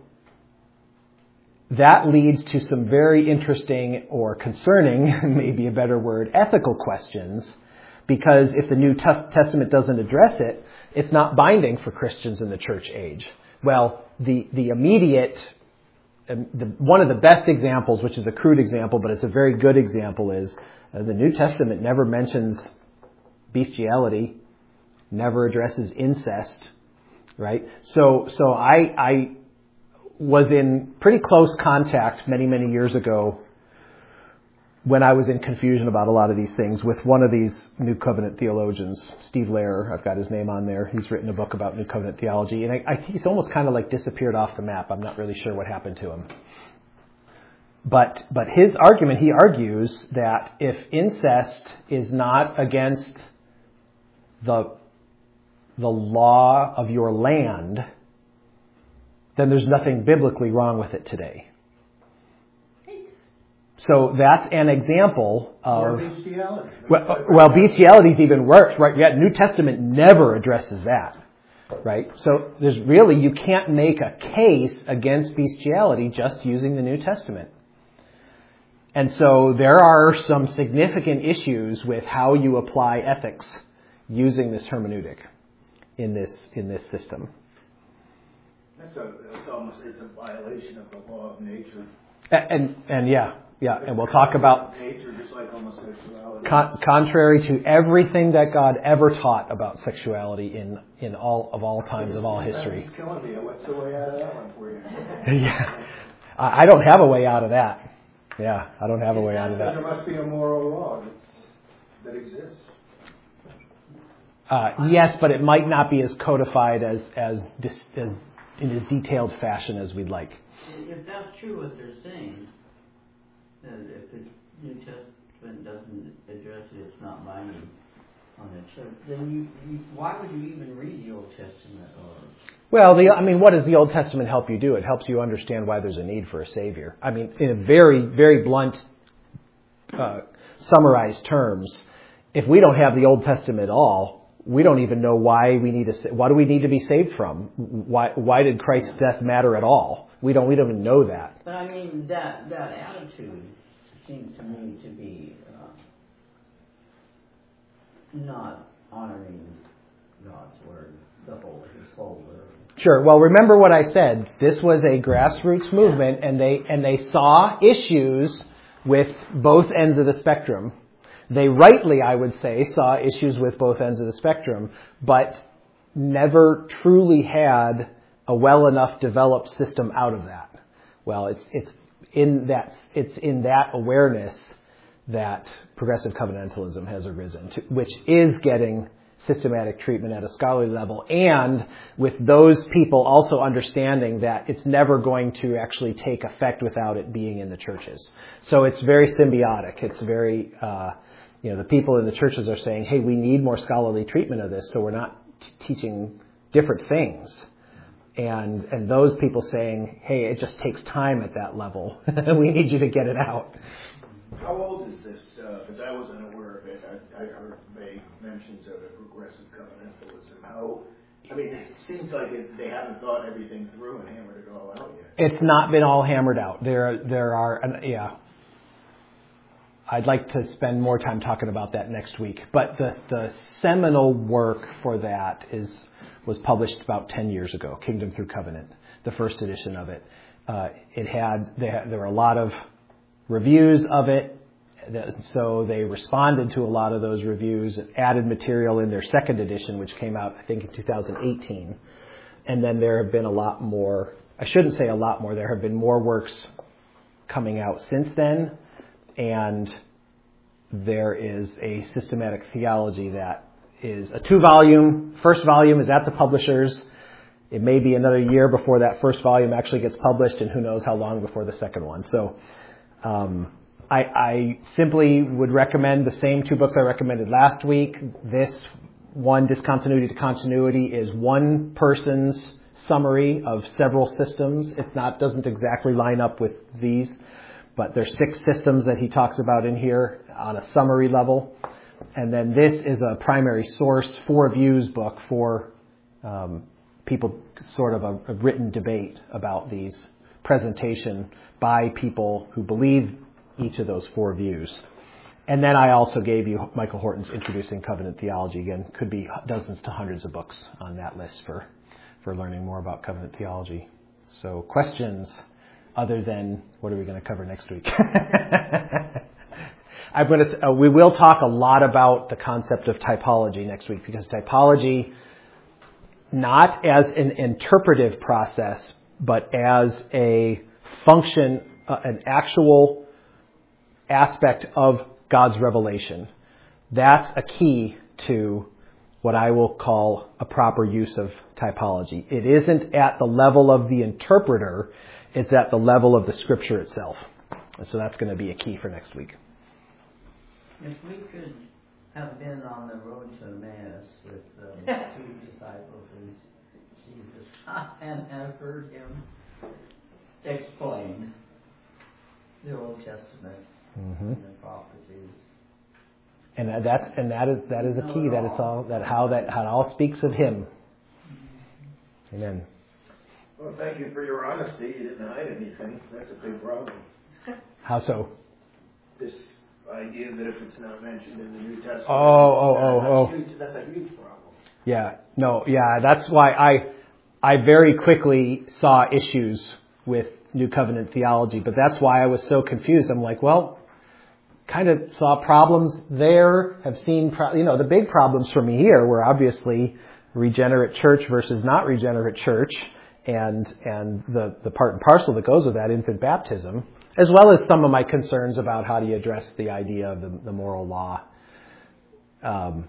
that leads to some very interesting or concerning, maybe a better word, ethical questions, because if the New Testament doesn't address it, it's not binding for Christians in the church age. Well, the, the immediate, um, the, one of the best examples, which is a crude example, but it's a very good example, is uh, the New Testament never mentions bestiality, never addresses incest, right? So, so I, I was in pretty close contact many, many years ago when I was in confusion about a lot of these things with one of these New Covenant theologians, Steve Lehrer. I've got his name on there. He's written a book about New Covenant theology, and I, I think he's almost kind of like disappeared off the map. I'm not really sure what happened to him. But but his argument, he argues that if incest is not against the the law of your land, then there's nothing biblically wrong with it today. So that's an example of...
Or bestiality.
Well, well, bestiality is even worse, right? Yet New Testament never addresses that, right? So there's really, you can't make a case against bestiality just using the New Testament. And so there are some significant issues with how you apply ethics using this hermeneutic in this in this system.
That's, a, that's almost, it's a violation of the law of nature.
And, and, and yeah, yeah, and we'll talk about
nature, just like homosexuality.
Con- contrary to everything that God ever taught about sexuality in, in all of all times of all history.
It's killing me. What's the way out of that one for you?
Yeah, I don't have a way out of that. Yeah, I don't have a way out of that.
There must be a moral law that's, that exists.
Uh, yes, but it might not be as codified as as, dis, as in a detailed fashion as we'd like.
If that's true what they're saying, that if the New Testament doesn't address it, it's not binding on the church, then you, you, why would you even read the Old Testament? Or
Well, the, I mean, what does the Old Testament help you do? It helps you understand why there's a need for a Savior. I mean, in a very, very blunt, uh, summarized terms, if we don't have the Old Testament at all, we don't even know why we need to. What do we need to be saved from? Why? Why did Christ's death matter at all? We don't. We don't even know that.
But I mean, that that attitude seems to me to be uh, not honoring God's word, the whole His whole word.
Sure. Well, remember what I said. This was a grassroots movement, and they and they saw issues with both ends of the spectrum. They rightly, I would say, saw issues with both ends of the spectrum, but never truly had a well enough developed system out of that. Well, it's it's in that it's in that awareness that progressive covenantalism has arisen, to, which is getting systematic treatment at a scholarly level, and with those people also understanding that it's never going to actually take effect without it being in the churches. So it's very symbiotic. It's very, uh, you know, the people in the churches are saying, hey, we need more scholarly treatment of this, so we're not t- teaching different things. And and those people saying, hey, it just takes time at that level. We need you to get it out.
How old is this? Because uh, I wasn't aware of it. I, I heard vague mentions of it, progressive covenantalism. How, I mean, it seems like it, they haven't thought everything through and hammered it all out yet.
It's not been all hammered out. There, there are, yeah. I'd like to spend more time talking about that next week. But the, the seminal work for that is was published about ten years ago, Kingdom Through Covenant, the first edition of it. Uh, it had, they had, there were a lot of reviews of it, so they responded to a lot of those reviews and added material in their second edition, which came out, I think, in two thousand eighteen. And then there have been a lot more, I shouldn't say a lot more, there have been more works coming out since then, and there is a systematic theology that is a two-volume, first volume is at the publishers. It may be another year before that first volume actually gets published, and who knows how long before the second one. So um, I, I simply would recommend the same two books I recommended last week. This one, Discontinuity to Continuity, is one person's summary of several systems. It's not, doesn't exactly line up with these, but there's six systems that he talks about in here on a summary level. And then this is a primary source, four views book for um, people, sort of a, a written debate about these, presentation by people who believe each of those four views. And then I also gave you Michael Horton's Introducing Covenant Theology. Again, could be dozens to hundreds of books on that list for, for learning more about covenant theology. So questions other than what are we going to cover next week? I'm going to, uh, we will talk a lot about the concept of typology next week, because typology, not as an interpretive process, but as a function, uh, an actual aspect of God's revelation. That's a key to what I will call a proper use of typology. It isn't at the level of the interpreter, it's at the level of the Scripture itself. And so that's going to be a key for next week.
If we could have been on the road to Emmaus with um, two disciples of Jesus and have heard him explain the Old Testament mm-hmm. and the prophecies.
And that's and that is that is a key. That it's all that how that how it all speaks of him. Mm-hmm. Amen.
Well, thank you for your honesty. You didn't hide anything. That's a big problem.
How so?
This idea that if it's not mentioned in the New Testament,
oh, oh, oh, oh,
huge, that's a huge problem.
Yeah, no, yeah, that's why I, I very quickly saw issues with New Covenant theology, but that's why I was so confused. I'm like, well, kind of saw problems there, have seen, pro- you know, the big problems for me here were obviously regenerate church versus not regenerate church, and and the, the part and parcel that goes with that, infant baptism, as well as some of my concerns about how do you address the idea of the, the moral law. Um,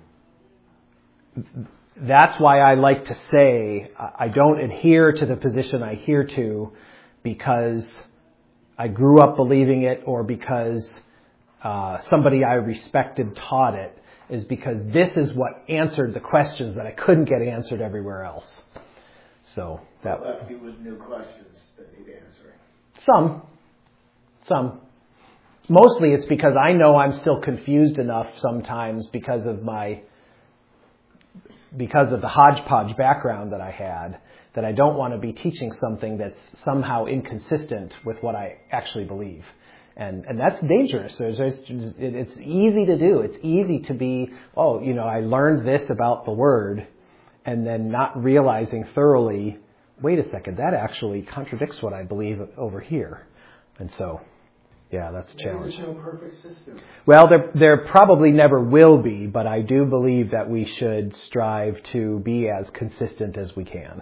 that's why I like to say I don't adhere to the position I adhere to because I grew up believing it or because uh, somebody I respected taught it, is because this is what answered the questions that I couldn't get answered everywhere else. So that
left you with new questions that need answering.
Some. Some. Mostly it's because I know I'm still confused enough sometimes because of my, because of the hodgepodge background that I had, that I don't want to be teaching something that's somehow inconsistent with what I actually believe. And and that's dangerous. There's, there's, it's easy to do. It's easy to be, oh, you know, I learned this about the Word, and then not realizing thoroughly, wait a second, that actually contradicts what I believe over here. And so, yeah, that's a challenge.
There's no perfect system.
Well, there there probably never will be, but I do believe that we should strive to be as consistent as we can.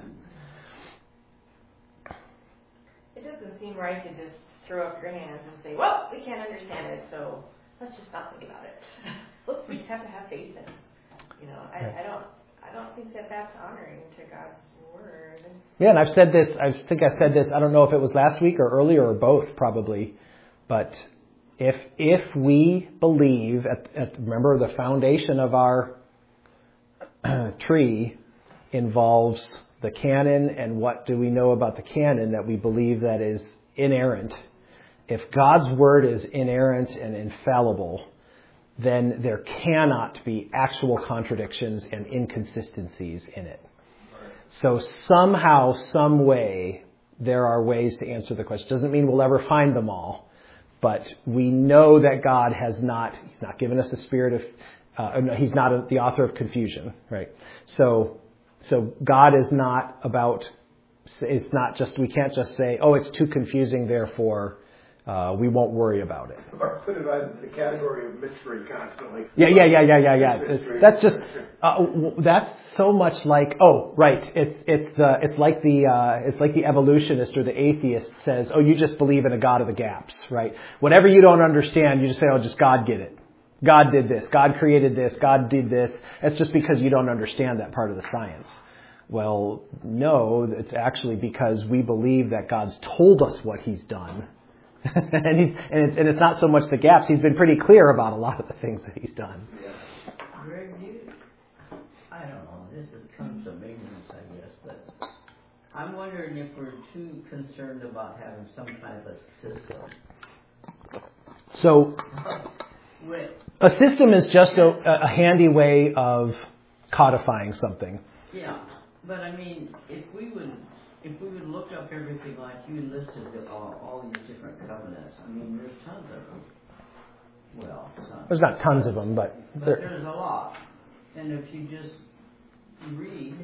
It doesn't seem right to just throw up your hands and say, well, we can't understand it, so let's just not think about it. Look, we just have to have faith in it. You know, I, I don't I don't think that that's honoring to God's Word.
Yeah, and I've said this, I think I said this, I don't know if it was last week or earlier or both probably, but if if we believe, at, at remember the foundation of our tree involves the canon and what do we know about the canon that we believe that is inerrant. If God's word is inerrant and infallible, then there cannot be actual contradictions and inconsistencies in it. So somehow, some way, there are ways to answer the question. Doesn't mean we'll ever find them all, but we know that God has not, He's not given us a spirit of, uh, no, He's not a, the author of confusion, right? So, so God is not about, it's not just, we can't just say, oh, it's too confusing, therefore, Uh, we won't worry about it.
Or put it on the category of mystery constantly.
Yeah, yeah, yeah, yeah, yeah, yeah. That's just uh, that's so much like oh, right. It's it's the it's like the uh, it's like the evolutionist or the atheist says, oh, you just believe in a God of the gaps, right? Whatever you don't understand, you just say, oh, just God did it. God did this. God created this. God did this. It's just because you don't understand that part of the science. Well, no, it's actually because we believe that God's told us what He's done. and he's and it's and it's not so much the gaps. He's been pretty clear about a lot of the things that he's done.
Greg, you, I don't know. This is comes from ignorance, I guess, but I'm wondering if we're too concerned about having some kind of a system.
So,
With,
a system is just a, a handy way of codifying something.
yeah, but I mean, if we would. If we would look up everything like you listed, all, all these different covenants, I mean, there's tons of them. Well, tons.
There's not tons of them, but...
But there's a lot. And if you just read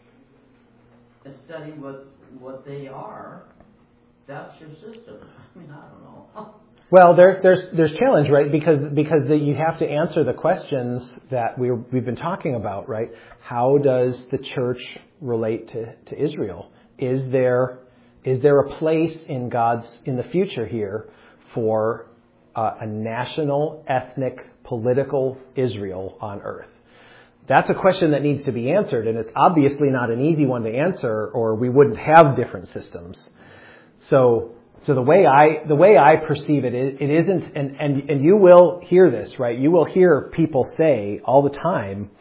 and study what what they are, that's your system. I mean, I don't know.
Well, there, there's there's challenge, right? Because because the, you have to answer the questions that we we've been talking about, right? How does the church relate to, to Israel? Is there is there a place in God's in the future here for uh, a national, ethnic, political Israel on earth? That's a question that needs to be answered, and it's obviously not an easy one to answer, or we wouldn't have different systems. So, so the way I the way I perceive it, it, it isn't, and, and and you will hear this, right? You will hear people say all the time,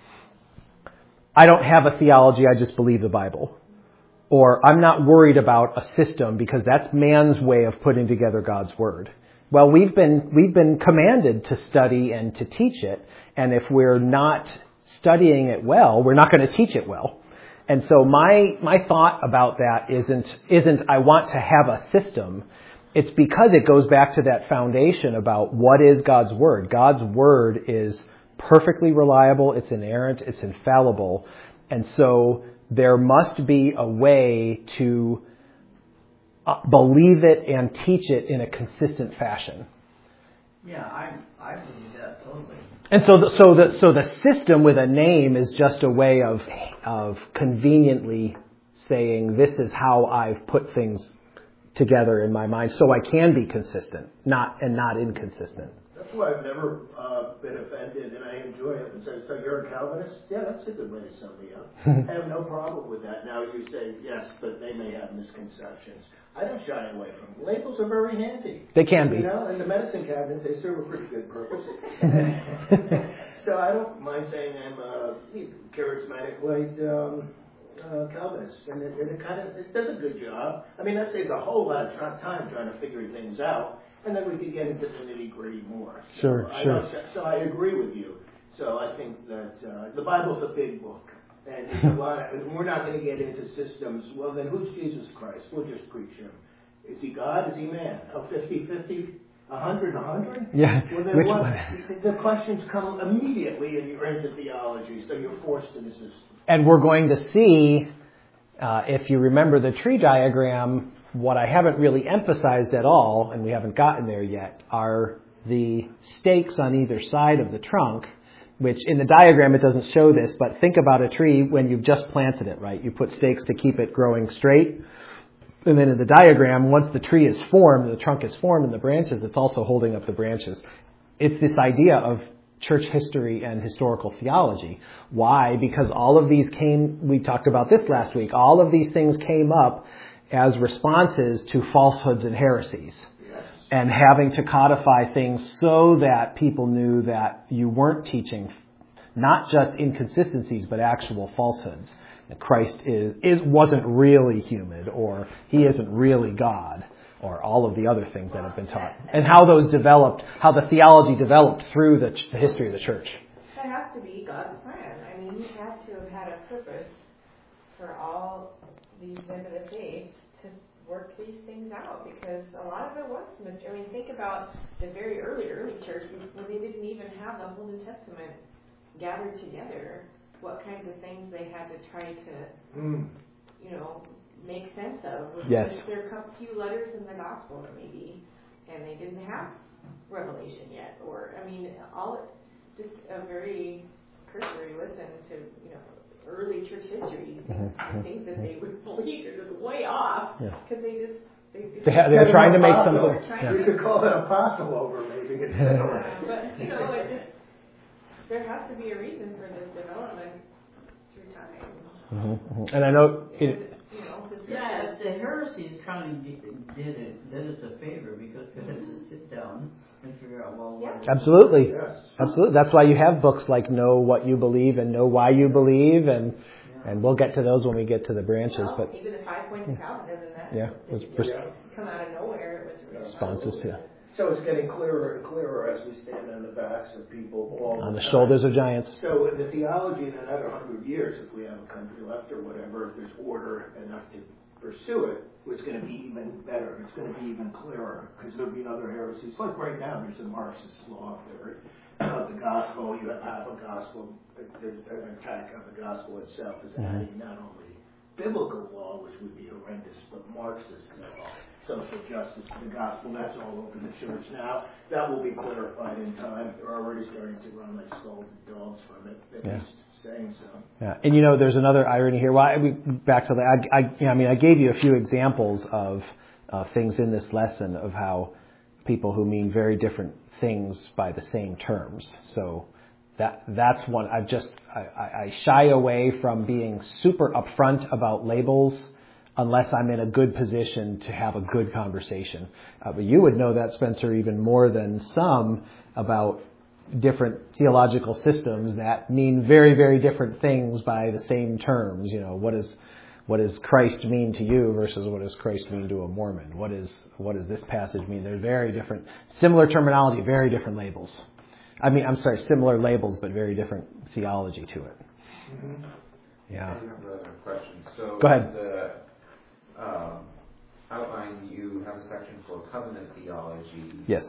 "I don't have a theology; I just believe the Bible." Or, I'm not worried about a system because that's man's way of putting together God's Word. Well, we've been, we've been commanded to study and to teach it. And if we're not studying it well, we're not going to teach it well. And so my, my thought about that isn't, isn't I want to have a system. It's because it goes back to that foundation about what is God's Word. God's Word is perfectly reliable. It's inerrant. It's infallible. And so there must be a way to believe it and teach it in a consistent fashion.
Yeah, I I believe that totally.
And so, the, so the so the system with a name is just a way of of conveniently saying this is how I've put things together in my mind, so I can be consistent, not and not inconsistent.
That's why I've never uh, been offended, and I enjoy it. And say, so you're a Calvinist? Yeah, that's a good way to sum me up. I have no problem with that. Now you say, yes, but they may have misconceptions. I don't shy away from them. Labels are very handy.
They can be.
You know, in the medicine cabinet, they serve a pretty good purpose. So I don't mind saying I'm a charismatic light um, uh, Calvinist. And it, and it kind of it does a good job. I mean, that saves a whole lot of tra- time trying to figure things out. And then we could get into the nitty-gritty more. So
Sure,
I
sure.
So I agree with you. So I think that uh, the Bible's a big book. And there's a lot of, we're not going to get into systems. Well, then who's Jesus Christ? We'll just preach him. Is he God? Is he man? Oh, fifty-fifty? one hundred one hundred?
Yeah.
Well, then
Which
what,
one?
the questions come immediately and you're into theology, so you're forced to the system.
And we're going to see, uh, if you remember the tree diagram, what I haven't really emphasized at all, and we haven't gotten there yet, are the stakes on either side of the trunk, which in the diagram it doesn't show this, but think about a tree when you've just planted it, right? You put stakes to keep it growing straight. And then in the diagram, once the tree is formed, the trunk is formed and the branches, it's also holding up the branches. It's this idea of church history and historical theology. Why? Because all of these came, we talked about this last week, all of these things came up as responses to falsehoods and heresies.
Yes.
And having to codify things so that people knew that you weren't teaching not just inconsistencies, but actual falsehoods. Christ is, is wasn't really human, or he isn't really God, or all of the other things that have been taught, and how those developed, how the theology developed through the, the history of the church.
That has to be God's plan. I mean, he had to have had a purpose for all these men of the faith to work these things out, because a lot of it was mystery. I mean, think about the very early, early church when they didn't even have the whole New Testament gathered together. What kinds of things they had to try to, mm. you know, make sense of.
Yes.
There are a few letters in the Gospels, maybe, and they didn't have Revelation yet. Or, I mean, all just a very cursory listen to, you know, early church history. Mm-hmm. Things that they would believe are just way off because yeah. they just. They,
they ha- they're trying to make something.
Yeah. We could call it a apostle over, maybe. Instead of
yeah, but, you know, it just. There has to be a reason for this development through time.
Mm-hmm. And I know it.
You know,
yeah, the heresies kind of did it, did us a favor because we had to sit down and figure out, well, what
yeah.
Absolutely.
Yes.
Absolutely. That's why you have books like Know What You Believe and Know Why You Believe, and yeah. and we'll get to those when we get to the branches.
Well,
but
even the five points of Calvinism, that
yeah,
was
pers-
yeah. come out of nowhere. It was
responses to.
So it's getting clearer and clearer as we stand on the backs of people all
on the,
the
shoulders of giants.
So in the theology in another hundred years, if we have a country left or whatever, if there's order enough to pursue it, it's going to be even better. It's going to be even clearer because there'll be other heresies. Like right now, there's a Marxist law theory of the gospel. You have half a gospel. There's an attack on the gospel itself is adding mm-hmm. not only biblical law, which would be horrendous, but Marxist law. Social justice, the gospel, that's all over the church now. That will be clarified in time. They're already starting to run like scalded dogs from it, at yeah. least saying so.
Yeah, and you know, there's another irony here. Well, I, we, back to the, I, I, you know, I mean, I gave you a few examples of uh, things in this lesson of how people who mean very different things by the same terms. So that that's one. I've just I, I shy away from being super upfront about labels unless I'm in a good position to have a good conversation. Uh, but you would know that, Spencer, even more than some about different theological systems that mean very, very different things by the same terms. You know, what is what does Christ mean to you versus what does Christ mean to a Mormon? What is what does this passage mean? They're very different, similar terminology, very different labels. I mean, I'm sorry, similar labels, but very different theology to it.
Mm-hmm.
Yeah.
I have another question. So
go ahead.
The um, outline, you have a section for covenant theology.
Yes.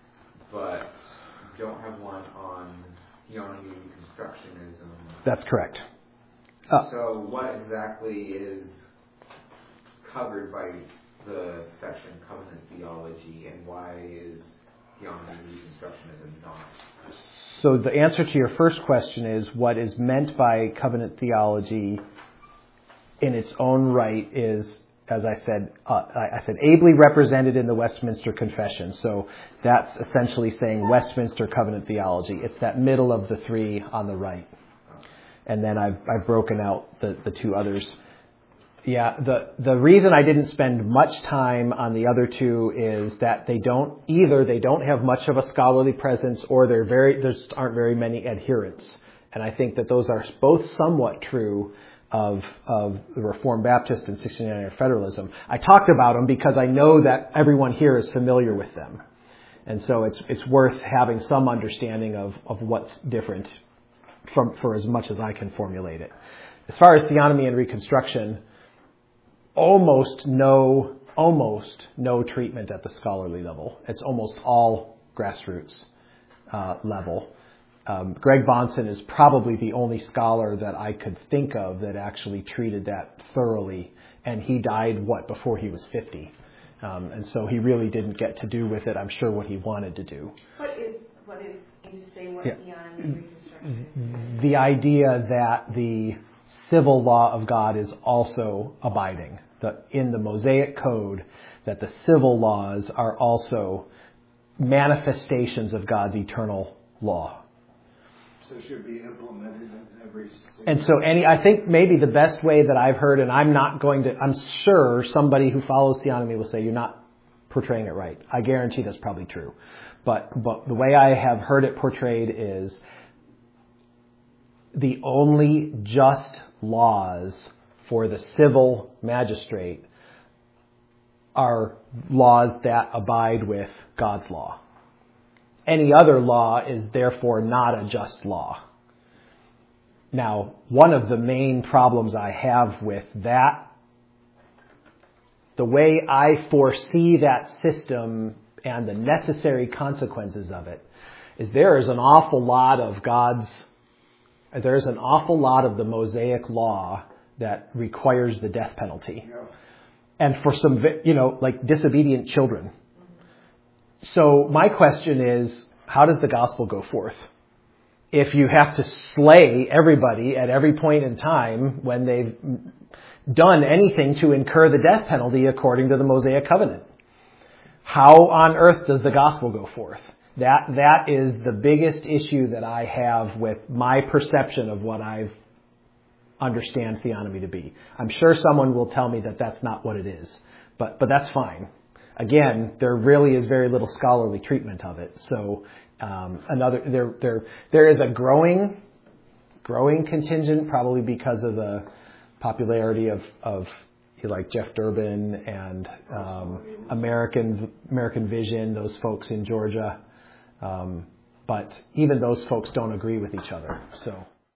But don't have one on theonomy constructionism.
That's correct. Uh,
so what exactly is covered by the section covenant theology, and why is theonomy constructionism not?
So the answer to your first question is what is meant by covenant theology in its own right is, as I said, uh, I said ably represented in the Westminster Confession. So that's essentially saying Westminster covenant theology. It's that middle of the three on the right. And then I've I've broken out the, the two others. Yeah, the the reason I didn't spend much time on the other two is that they don't either they don't have much of a scholarly presence, or they're very there aren't very many adherents. And I think that those are both somewhat true of of the Reformed Baptist and sixty-nine er Federalism. I talked about them because I know that everyone here is familiar with them. And so it's it's worth having some understanding of, of what's different from for as much as I can formulate it. As far as theonomy and reconstruction, almost no almost no treatment at the scholarly level. It's almost all grassroots uh, level. Um, Greg Bahnsen is probably the only scholar that I could think of that actually treated that thoroughly, and he died, what, before he was fifty. Um, and so he really didn't get to do with it, I'm sure, what he wanted to do.
What is, what is, can you say what
yeah.
theonomy and reconstruction is?
The idea that the civil law of God is also abiding. The, in the Mosaic Code, that the civil laws are also manifestations of God's eternal law.
So it should be implemented in every single...
And so any, I think maybe the best way that I've heard, and I'm not going to, I'm sure somebody who follows theonomy will say you're not portraying it right. I guarantee that's probably true. But, but the way I have heard it portrayed is the only just laws for the civil magistrate are laws that abide with God's law. Any other law is therefore not a just law. Now, one of the main problems I have with that, the way I foresee that system and the necessary consequences of it, is there is an awful lot of God's, there's an awful lot of the Mosaic law that requires the death penalty.
Yeah.
And for some, you know, like disobedient children. So my question is, how does the gospel go forth? If you have to slay everybody at every point in time when they've done anything to incur the death penalty according to the Mosaic covenant, how on earth does the gospel go forth? That that is the biggest issue that I have with my perception of what I understand theonomy to be. I'm sure someone will tell me that that's not what it is, but but that's fine. Again, there really is very little scholarly treatment of it. So um, another there there there is a growing growing contingent, probably because of the popularity of of like Jeff Durbin and um, American American Vision, those folks in Georgia. Um, but even those folks don't agree with each other. So.